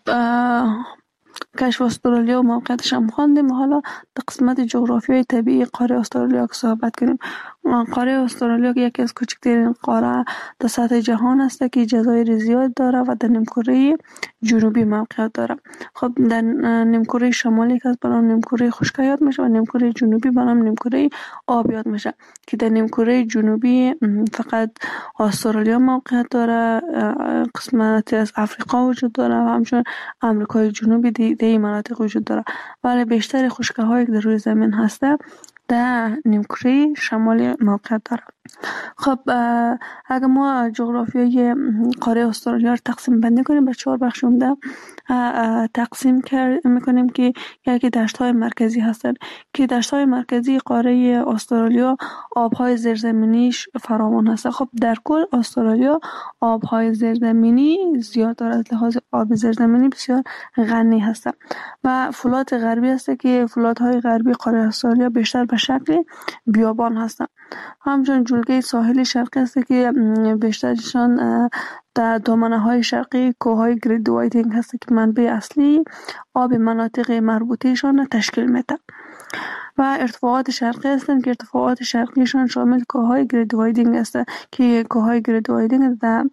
کشف استرالیا و موقعیتش هم خواندیم. حالا در قسمت جغرافیای طبیعی قاره استرالیا که صحبت کنیم. قاره استرالیا یکی از کوچکترین قاره در سطح جهان است که جزایر زیاد داره و در نیمکره جنوبی موقعیت داره. خب در نیمکره شمالی که به نام نیمکره خشک یاد میشه و نیمکره جنوبی به نام نیمکره آب یاد میشه که در نیمکره جنوبی فقط استرالیا موقعیت داره، قسمتی از افریقا وجود داره و همچنین امریکای جنوبی در این مناطق وجود داره، ولی بیشتر خشکی هایی که در روی زمین هسته در نیمکره شمالی موقعیت داره. خب اگر ما جغرافیای قاره استرالیا رو تقسیم بندی کنیم به 4 بخش عمده تقسیم میکنیم که یکی دشت‌های مرکزی هستند که دشت‌های مرکزی قاره استرالیا آب‌های زیرزمینیش فراوان هست. خب در کل استرالیا آب‌های زیرزمینی زیاد دارد، از لحاظ آب زیرزمینی بسیار غنی هست و فلات غربی هست که فلات‌های غربی قاره استرالیا بیشتر به شکل بیابان هستند. همچنین جلگه ساحلی شرقی است که بیشترشان در دامنه های شرقی کوههای گرید وایدینگ هست که منبع اصلی آب مناطق مربوطهشان تشکیل میده و ارتفاعات شرقی هستند که ارتفاعات شرقیشان شامل کوههای گرید وایدینگ است که کوههای گرید وایدینگ در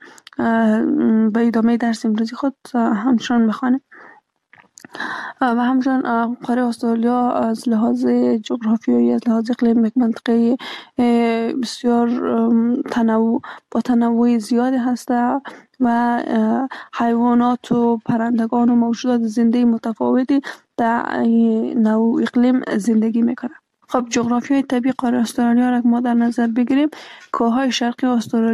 به ادامه درس امروزی خود همچنان میخوانیم. و همچنین قاره استرالیا از لحاظ جغرافیایی، از لحاظ اقلیم یک منطقه بسیار با تنوع زیادی هست و حیوانات و پرندگان و موجودات زنده متفاوتی در نوع اقلیم زندگی میکنند. خب جغرافیای طبیعی قاره استرالیا را ما در نظر بگیریم. کوههای شرقی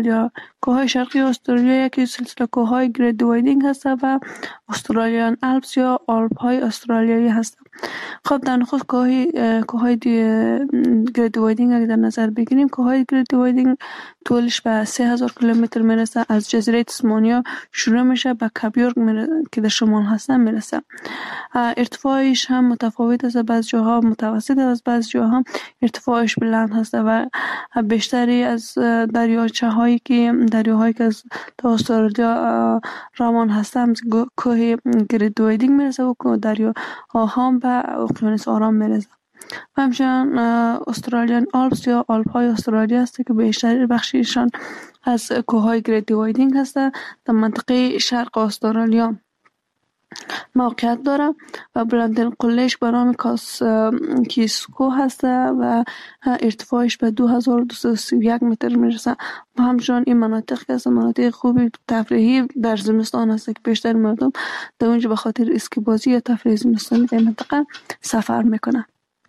استرالیا یکی سلسله کوههای گرید وایدینگ هست و استرالیان الپس یا آلپ های استرالیایی هست. خب در نخست کوههای گرید وایدینگ اگر در نظر بگیریم، کوههای گرید وایدینگ طولش به 3000 کیلومتر میرسه. از جزیره تسمانیا شروع میشه به کبیورگ که در شمال هستن میرسه. ارتفاعش هم متفاوت است، بعض جاها متوسط است، بعض جاها ارتفاعش بلند هست و بیشتری از دریاچه‌هایی که از استرالیا روان هستند کوه گرید وایدینگ میرسه و دریاها هم به اقیانوس آرام میرسه. همچنین استرالیان آلپس یا آلپ های استرالیا هست که بیشتر بخشیشان از کوههای گریت دیوایدینگ هست در منطقه شرق استرالیا موقعیت داره و بلندترین قلهش به نام کیسکو هست و ارتفاعش به 2231 متر میرسه و همچنان این مناطق که از مناطق خوبی تفریحی در زمستان هست که بیشتر مردم در اونجا به خاطر اسکی بازی یا تفریح زمستانی در منطقه سفر میکنه.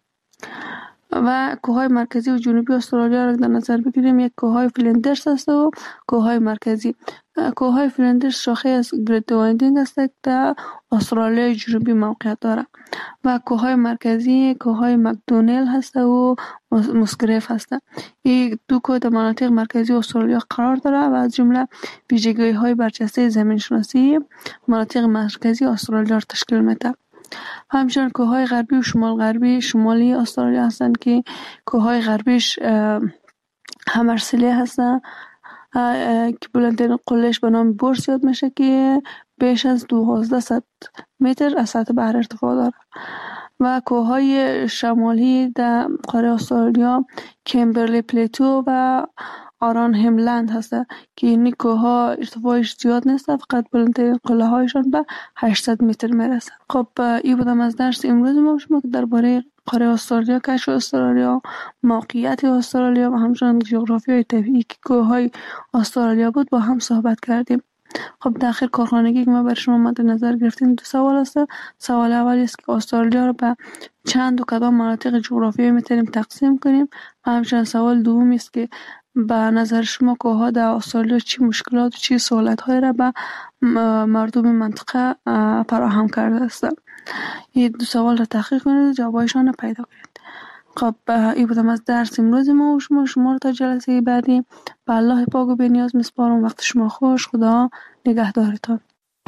و کوههای مرکزی و جنوبی استرالیا را در نظر بگیریم، یک کوههای فلندرز است و کوههای مرکزی. کوههای فلندرز شاخه از گریت دیوایدینگ است که در استرالیا جنوبی موقعیت دارد و کوههای مرکزی کوههای مکدونل هست و مسگریف هست. این دو کوه در مناطق مرکزی استرالیا قرار دارد و از جمله ویژگی‌های برجسته زمین شناسی مناطق مرکزی استرالیا را تشکیل میده. همچنین کوههای غربی و شمال غربی شمالی استرالیا هستند که کوههای غربیش همرسلی هستند که بلندترین قلهش به نام بورس یاد میشه که بیش از 1200 متر از سطح بحر ارتفاع داره و کوههای شمالی در قاره استرالیا کیمبرلی پلیتو و آران هملند هست که این کوه‌ها ارتفاعش زیاد نیست، فقط بلندترین قله هایشان به 800 متر میرسه. خب این بودم از درس امروز ما شما که درباره قاره استرالیا، کشف استرالیا، موقعیت استرالیا و همچنین جغرافیای طبیعی که کوه‌های استرالیا بود با هم صحبت کردیم. خب در آخر کارخانگی که ما برای شما مد نظر گرفتیم دو سوال است. سوال اولی است که استرالیا رو به چند و کدام مناطق جغرافیایی میتونیم تقسیم کنیم و همچنین سوال دومی است که به نظر شما کوه‌ها در استرالیا چی مشکلات و چی سهولت‌هایی را به مردم منطقه فراهم کرده است. این دو سوال را تحقیق کنید و جوابایشان را پیدا کنید. خب این بودم از درس امروز ما و شما رو تا جلسه بعدی به الله پاک و بی‌نیاز میسپارم. وقت شما خوش. خدا نگهدارتان.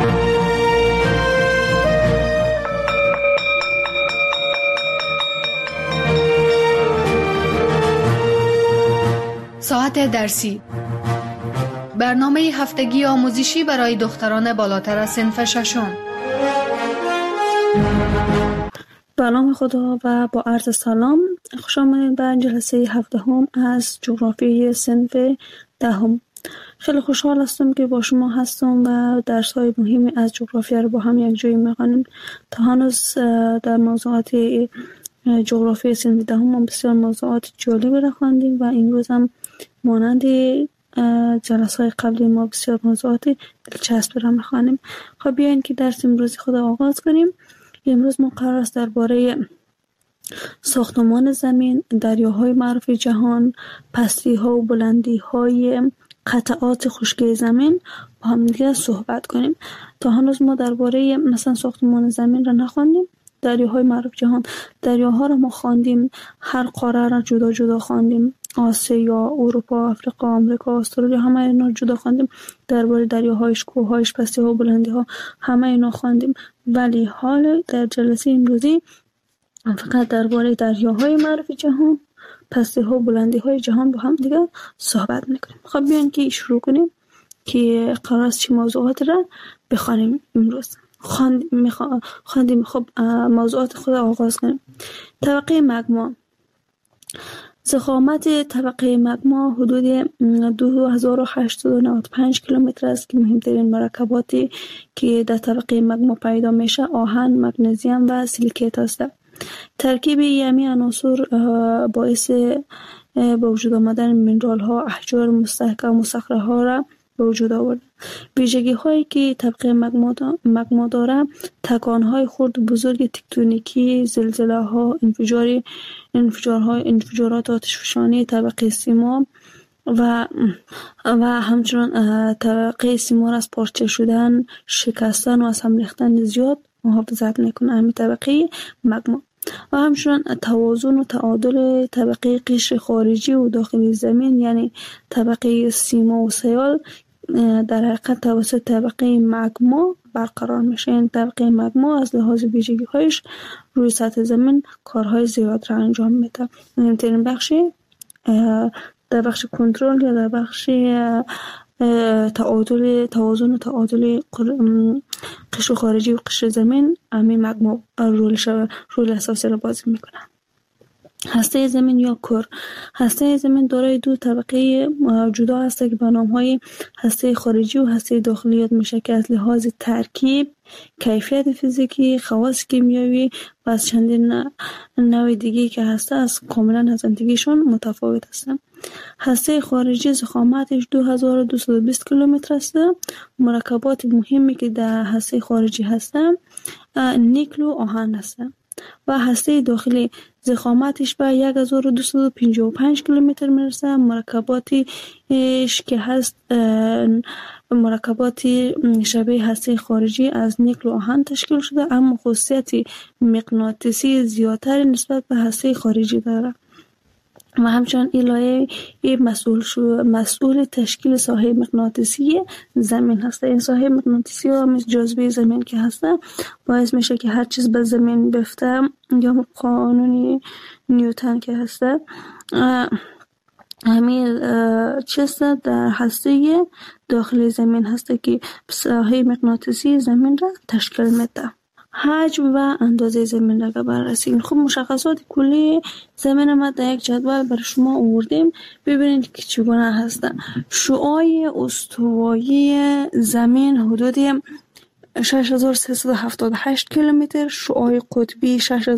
ساعت درسی، برنامه هفتگی آموزشی برای دختران بالاتر از صنف ششم. به نام خدا و با عرض سلام، خوش آمدید به جلسه 17 از جغرافیای صنف 10. خیلی خوشحال هستم که با شما هستم و درس‌های مهمی از جغرافیا رو با هم یک جایی می‌خوانیم. تا هنوز در موضوعات جغرافیای صنف 10 ما بسیار موضوعات جالبی را خواندیم و امروز هم مانند جلسه‌های قبلی ما بسیار موضوعات دلچسبی را می‌خوانیم. خب بیاین که درس امروزی خود آغاز کنیم. امروز ما قرار است درباره ساختمان زمین، دریاهای معروف جهان، پستی‌ها و بلندی‌های قطعات خشکی زمین با هم دیگه صحبت کنیم. تا هنوز ما درباره مثلا ساختمان زمین را نخواندیم. دریاهای معروف جهان، دریاها را ما خواندیم، هر قاره را جدا جدا خواندیم، آسیا، اروپا، افریقا، آمریکا، استرالیا، همه اینا جدا خواندیم. درباره دریاهایش، کوههایش، پستی‌ها و بلندی‌ها همه اینا خواندیم. ولی حالا در جلسه امروزی فقط درباره دریاهای معروف جهان، پستی‌ها و بلندی‌های جهان با هم دیگه صحبت می‌کنیم. خب بیاین که شروع کنیم که قرار است چه موضوعات را بخوانیم امروز. خواندیم. خب موضوعات خود آغاز کنیم. طبقه مگما. ضخامت طبقه مگما حدود 2895 کیلومتر است که مهمترین مرکباتی که در طبقه مگما پیدا میشه آهن، مگنیزیم و سیلیکیت است. ترکیب یمی عناصر باعث به وجود آمدن مینرال ها، احجار مستحکم و صخره ها را به وجود آورد. ویژگی هایی که طبقه مگما دارد تکان های خرد بزرگ تکتونیکی، زلزله ها، انفجارات آتشفشانی طبقه سیما و همچنین طبقه سیما از پارچه شدن، شکستن و از هم ریختن زیاد محافظت میکنه همین طبقه مگما. و همچنین توازن و تعادل طبقه قشر خارجی و داخلی زمین یعنی طبقه سیما و سیال در حقیقت توسط طبقه مگما برقرار میشه. این طبقه مگما از لحاظ ویژگی هایش روی سطح زمین کارهای زیاد را انجام میده. مهمترین بخشی در بخش کنترل یا در بخش توازن و تعادل قشر خارجی و قشر زمین همین مگما رول اساسی را بازی میکنه. هسته زمین یا کور. هسته زمین دارای دو طبقه جدا است که به نام‌های هسته خارجی و هسته داخلی یاد میشه که از لحاظ ترکیب، کیفیت فیزیکی، خواص کیمیایی و از چندین نوع دیگه که هسته از کاملا از دیگه‌شون متفاوت هستند. هسته خارجی ضخامتش 2220 کیلومتر است. مرکبات مهمی که در هسته خارجی هستند نیکل و آهن هستند و هسته داخلی ضخامتش به 1255 کیلومتر میرسه. مرکباتش که هست مرکباتی شبیه هسته خارجی از نیکل و آهن تشکیل شده، اما خاصیت مغناطیسی زیادتر نسبت به هسته خارجی داره و همچنان این لایه مسئول تشکیل ساحه مغناطیسی زمین هسته. این ساحه مغناطیسی و مثل جاذبه زمین که هسته باعث میشه که هر چیز به زمین بفته یا قانون نیوتن که هسته همین چیز در هسته داخلی زمین هسته که ساحه مغناطیسی زمین را تشکیل میده. حجم و اندازه زمین را بررسی. خب مشخصات کلی زمین ما در یک جدول برای شما آوردیم. ببینید که چگونه هستن. شعاع استوایی زمین حدود 6378 کیلومتر، شعاع قطبی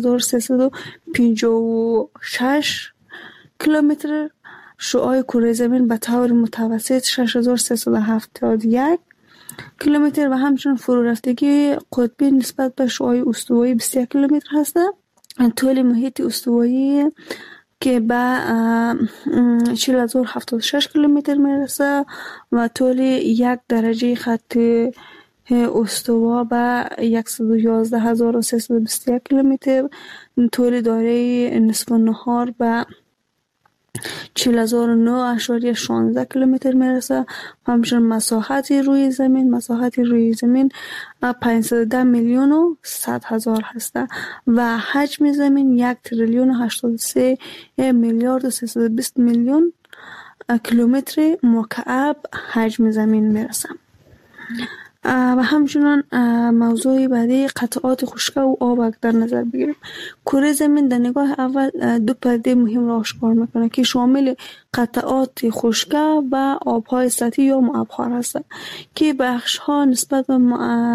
6356 کیلومتر، شعاع کره زمین به طور متوسط 6371 کیلومتر و همچنین فرو رفتگی قطبی نسبت به شعاع استوایی 21 کیلومتر هست. طول محیط استوایی که به 4076 کیلومتر میرسه و طول 1 درجه خط استوا به 111321 کیلومتر، طول دایره نصف النهار به 4009.16 کیلومتر میرسه. همچنین مساحت روی زمین 510 میلیون و 100 هزار هسته و حجم زمین 1 تریلیون و 83 میلیارد و 320 میلیون کیلومتر مکعب حجم زمین میرسه. و همچنان موضوع بعدی قطعات خشک و آب در نظر بگیریم. کره زمین در نگاه اول دو پرده مهم را آشکار میکنه که شامل قطعات خشک و آبهای سطحی یا مؤبخر هستند که بخش ها نسبت به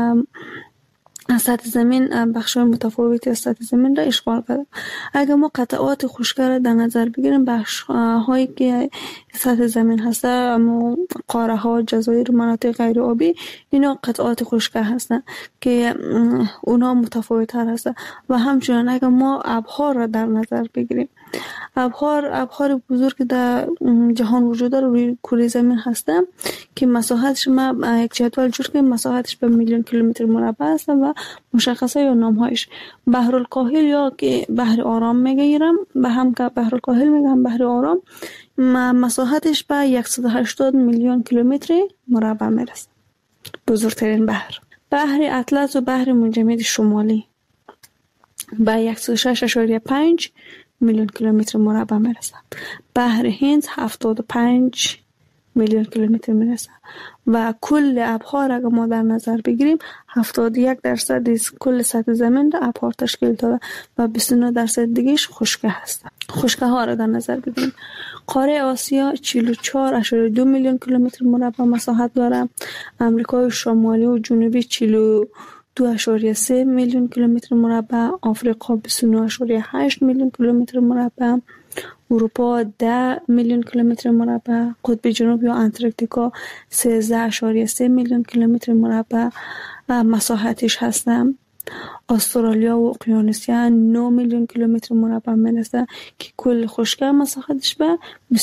سطح زمین بخش‌های متفاوتی از سطح زمین را اشغال کرده. اگر ما قطعات خشک را در نظر بگیریم، بخش‌هایی که سطح زمین هسته اما قاره‌ها، جزایر، مناطق غیر آبی، اینا قطعات خشک هستند که اونا متفاوت‌تر هستند. و همچنین اگر ما ابحار را در نظر بگیریم، ابحار بزرگ در جهان وجود داره روی کره زمین هستن که مساحتش ما یک جدول جور کنیم، مساحتش به میلیون کیلومتر مربع است و مشخصه یا نامهایش بحرالکاهل یا که بحر آرام میگیرم، به هم که بحرالکاهل میگم بحر آرام، مساحتش به 180 میلیون کیلومتر مربع میرسه. بزرگترین بحر اطلس و بحر منجمد شمالی به 106.5 میلیون کیلومتر مربع میرسه. بحر هند 75 میلیون کیلومتر میرسه و کل ابحار اگر ما در نظر بگیریم 71% از کل سطح زمین را ابحار تشکیل داده و 29% دیگهش خشکه هست. خشکه ها را در نظر بگیریم. قاره آسیا 44.2 میلیون کیلومتر مربع مساحت داره. امریکای شمالی و جنوبی 42.3 میلیون کیلومتر مربع، آفریقا 29.8 میلیون کیلومتر مربع، اروپا 10 میلیون کیلومتر مربع، قطب جنوب یا انتارکتیکا 13.3 میلیون کیلومتر مربع مساحتش هستند. استرالیا و اقیانوسیا 9 میلیون کیلومتر مربع میرسه که کل خشکی مساحتش به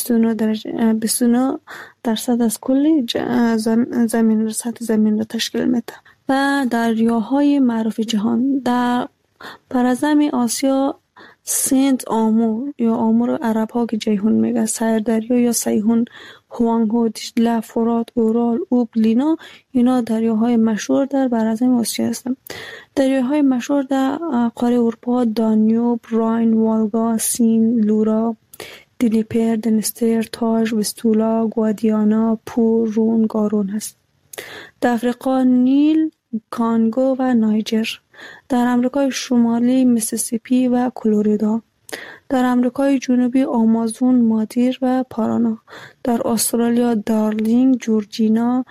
29% از کل زمین سطح زمین را تشکیل میده. و دریاهای معروف جهان در پرزمین آسیا سنت آمور یا آمور عرب ها که جیهون میگه، سردریا یا سیهون، هوانگهو، دجله، فرات، اورال، اوب، لینا، اینا دریاهای مشهور در پرزمین آسیا هستند. دریاهای مشهور در قاره اروپا دانیوب، راین، والگا، سین، لورا، دنیپر، دنستر، تاج، وستولا، گوادیانا، پور، رون، گارون هست. در افریقا نیل، کانگو و نایجر. در امریکای شمالی میسیسیپی و کلرادو. در امریکای جنوبی آمازون، مادیر و پارانا. در استرالیا دارلینگ، جورجینا،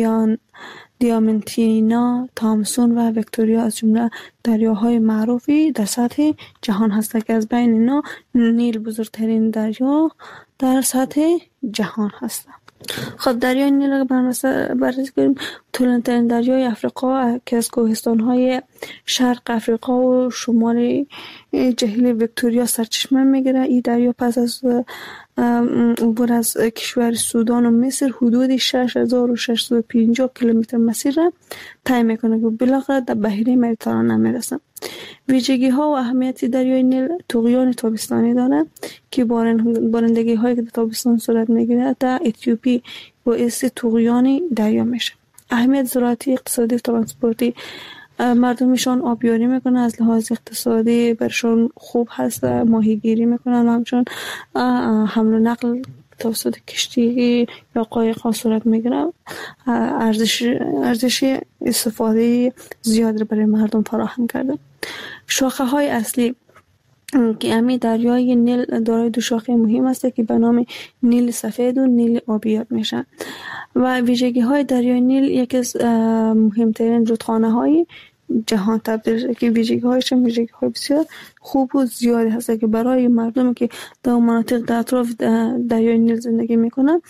دیامنتینا، تامسون و ویکتوریا از جمله دریاهای معروفی در سطح جهان هستند که از بین اینا نیل بزرگترین دریا در سطح جهان هستند. خب دریای نیل را بررسی کنیم. طولانی‌ترین دریای افریقا که از کوهستان‌های شرق افریقا و شمال جهیل ویکتوریا سرچشمه میگیره. این دریا پس از عبور از کشور سودان و مصر حدود 6650 کیلومتر مسیر را طی میکنه که بالاخره در بحیره مدیترانه میرسه. ویژگی ها و اهمیت دریای نیل: طغیان تابستانی داره که بارندگی هایی که در تابستان صورت میگیره در اتیوپی باعث طغیان دریا میشه. اهمیت زراعتی، اقتصادی و ترانسپورتی: مردمشان آبیاری میکنن، از لحاظ اقتصادی برشان خوب هست، ماهیگیری میکنن و همچنان حمل و نقل توسط کشتی یا قایق صورت میگیره. ارزش استفاده زیاد برای مردم فراهم کرده. شاخه های اصلی که امی دریای نیل دارای دو شاخه مهم است که به نام نیل سفید و نیل آبی یاد میشن. و ویژگی های دریای نیل یکی از مهمترین رودخانه های جهان تبدیل شده که ویژگی هایش ویژگی های بسیار خوب و زیادی هست که برای مردم که در مناطق در اطراف دریای نیل زندگی میکنن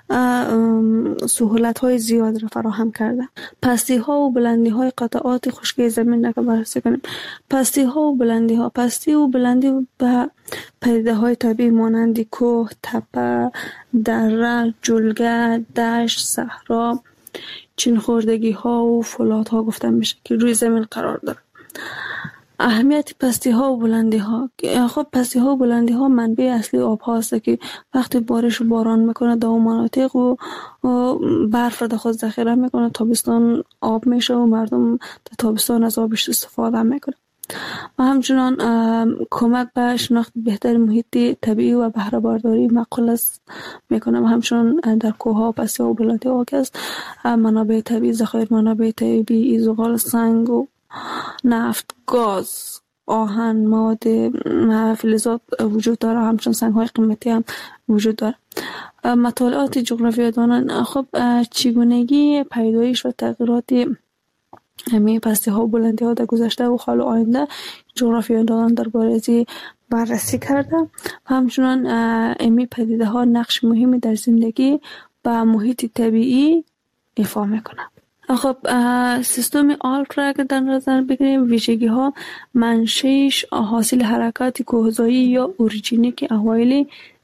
سهولت های زیاد را فراهم کرده. پستی ها و بلندی های قطعات خشکی زمین را بررسی کنیم. پستی و بلندی به پدیده های طبیعی مانند کوه، تپه، دره، جلگه، دشت، صحرا، چین خوردگی ها و فولاد ها گفته میشه که روی زمین قرار داره. اهمیت پستی ها و بلندی ها: خب پستی ها و بلندی ها منبع اصلی آب هاست که وقتی بارش و باران میکنه در اون مناطق و برف را در خود ذخیره میکنه، تابستان آب میشه و مردم در تابستان از آبش استفاده میکنه و همچنان کمک به شناخت بهتر محیط طبیعی و بهره برداری معقول است میکنه و همچنان در کوه ها و پستی ها و بلندی ها که است منابع طبیعی، ذخایر منابع طبیعی، زغال، سنگ و نفت، گاز، آهن، مواد فلزات وجود داره. همچنان سنگ های قیمتی هم وجود داره. مطالعات جغرافیایی دانان: خب چگونگی پیدایش و تغییرات همه پستی ها و بلندی ها در گذشته و حال و آینده جغرافیایی دانان درباره از بررسی کرده و همچنان امی پدیده ها نقش مهمی در زندگی و محیط طبیعی ایفا میکنه. خب سیستم آلپ را که در نظر بگیریم، ویژگی ها: منشأش حاصل حرکات کوهزایی یا اورژینیک اوایل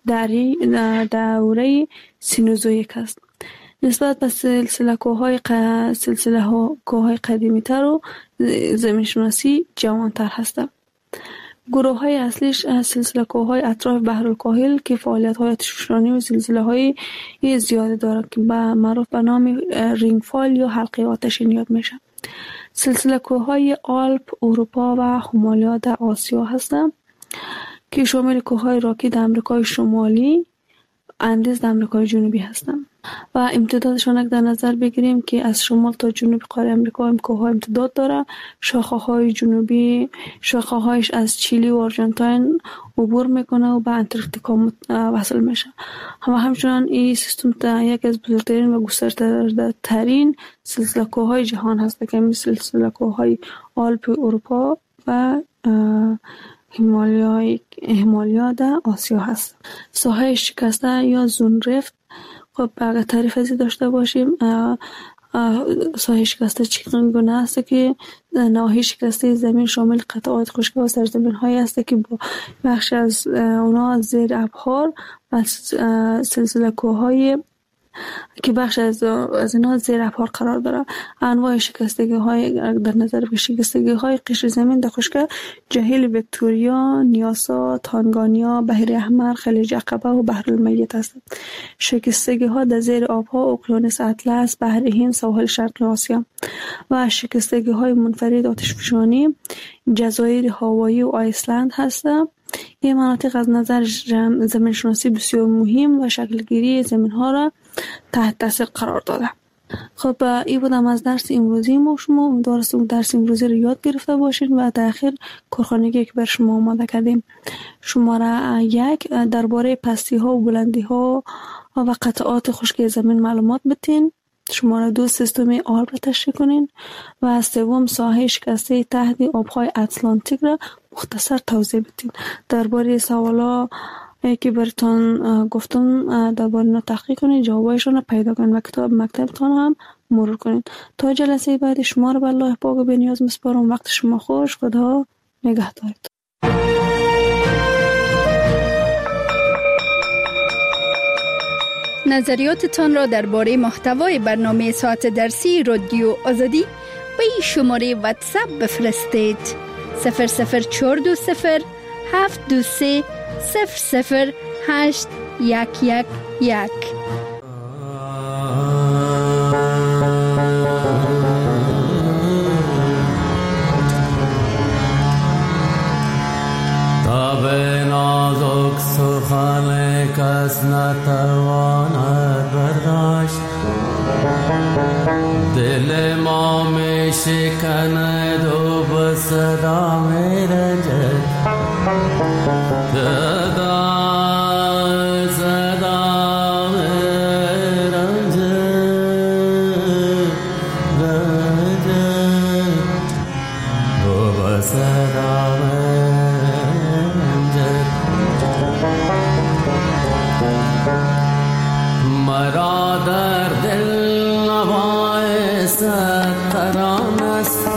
دوره سینوزویک است. نسبت به سلسله کوههای قدیمی تر و زمین شناسی جوانتر هستند. گروه های اصلیش سلسله کوههای اطراف بحرالکاهل که فعالیت های آتشفشانی و زلزله های زیاده دارد که معروف به نام رینگفال یا حلقه آتشین یاد میشه. سلسله کوههای آلپ اروپا و هیمالیا در آسیا هستند که شامل کوههای راکی در امریکای شمالی، اندیز در امریکای جنوبی هستند و امتدادشان در نظر بگیریم که از شمال تا جنوب قاره امریکا هم کوه‌ها امتداد داره. شاخه‌های جنوبی شاخه‌هایش از چیلی و آرژانتین عبور میکنه و به انتارکتیکا وصل میشه. همچنان این سیستم یک از بزرگترین و گسترده‌ترین سلسله کوههای جهان هست که مثل سلسله کوههای آلپ اروپا و هیمالیا در آسیا هست. ساحه شکسته یا زون رفت: خب اگر تعریف ازی داشته باشیم، ساحه شکسته چگونه است که نواحی شکسته زمین شامل قطعات خشک و سرزمین هایی است که با بخش از اونا زیر ابحار و سلسله کوههای که بخش از اینا زیر ابحار قرار داره. انواع شکستگی های در نظر بگیریم: شکستگی های قشر زمین در خشکی جهیل ویکتوریا، نیاسا، تانگانیا، بحیره احمر، خلیج عقبه و بحر المیت هستند. شکستگی ها در زیر آبها اقیانوس اطلس، بحر هند، سواحل شرقی آسیا و شکستگی های منفرد آتشفشانی جزایر هاوایی و آیسلند هستند. این مناطق از نظر زمین شناسی بسیار مهم و شکلگیری زمین ها را تحت تاثیر قرار داده. خب این بودم از درس امروزی ما شما. امیدوارم اون درس امروزی رو یاد گرفته باشین و در آخر کارخانگی که بر شما آماده کردیم. شماره 1 درباره پستی ها و بلندی ها و قطعات خشکی زمین معلومات بتین. شماره 2 سیستم آب را تشریح کنین و سوم ساحه شکسته تحت آبهای اتلانتیک را مختصر توضیح بدین. درباره سوالا که براتون گفتم درباره اینا تحقیق کنین، جوابایشون رو پیدا کنین و کتاب مکتبتون هم مرور کنین. تا جلسه بعد شما رو به الله پاک و بی‌نیاز میسپارم. وقت شما خوش. خدا نگهدارت. نظریاتتان را درباره محتوای برنامه ساعت درسی رادیو آزادی به این شماره واتساپ بفرستید. 00420 723 00811. نازک سخن کس نتواند برداشت، دل ما می شکند و به صدا می رنجد. صدا می رنجد و به صدا می مرا در دل نوای ستران است،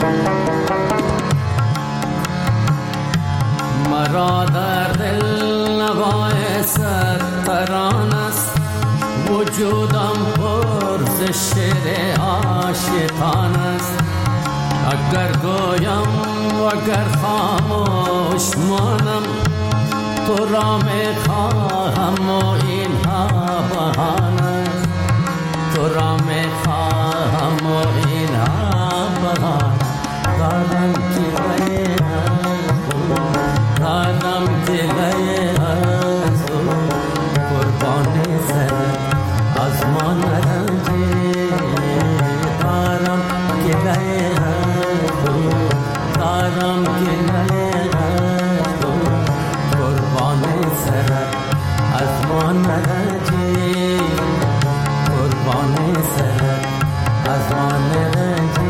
مرا در دل نوای ستران است. وجودم پر ز شعر عاشقان است. اگر گویم و اگر خاموش مانم، تو را می خواهم و اینها بهانه، تو را می خواهم و اینها بهانه. دادم که غیر دادم که غیر قربانی سر از ما نرنجی. دارم که غیر دارم که غیر قربانی سر از ما نرنجی، قربانی سر از ما نرنجی.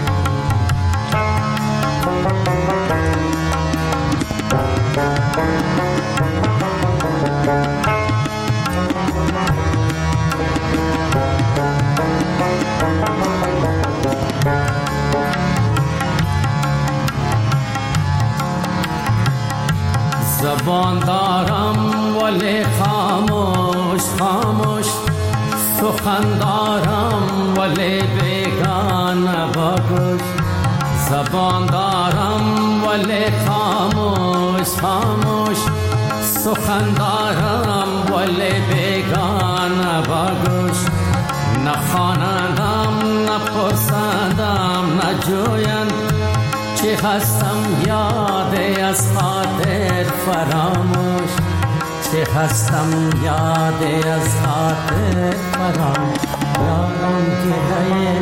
زبان دارم ولی خاموش خاموش، سخن دارم ولی بیگانه با گوش. زبان دارم ولی خاموش خاموش، سخن دارم ولی بیگانه با گوش. نخوانندم نپرسندم نجویند، چی هستم یاد از خاطر فراموش، چی هستم یاد از خاطر فراموش. دارم که غیر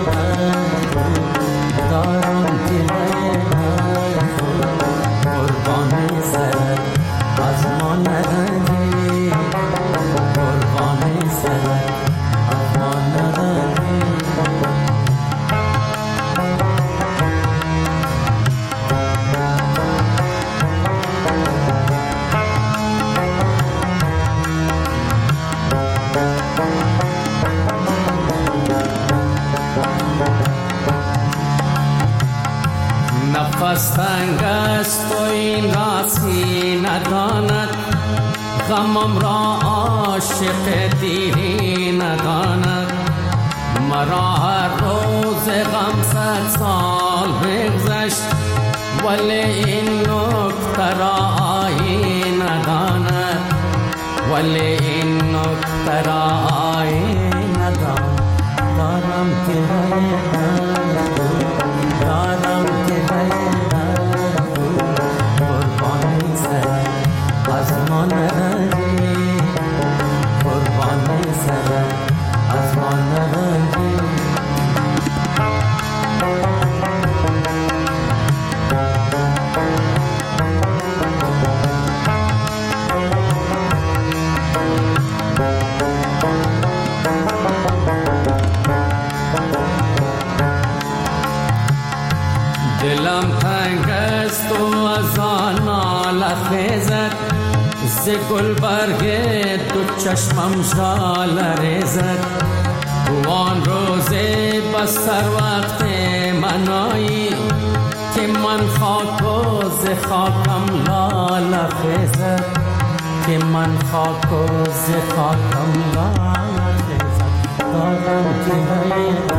دارم که غیر قربانی سر از ما نرنجی، قربانی سر از ما نرنجی. نفس تنگ است و این راسی نداند، غمم را عاشق دیری نداند. مرا هر روز غم 100 سال بگذشت، ولی این نکته را آیین نداند، ولی این نکته را آیین نداند. دارم که دارم که قربانی سر از ما نرنجی، قربانی سر از ما نرنجی. ز گل برگ تو چشمم ژاله ریزد وان روزه بستر وقت منایی که من خاک و ز خاکم لاله خیزد که من خاک و ز خاکم لاله خیزد دارم که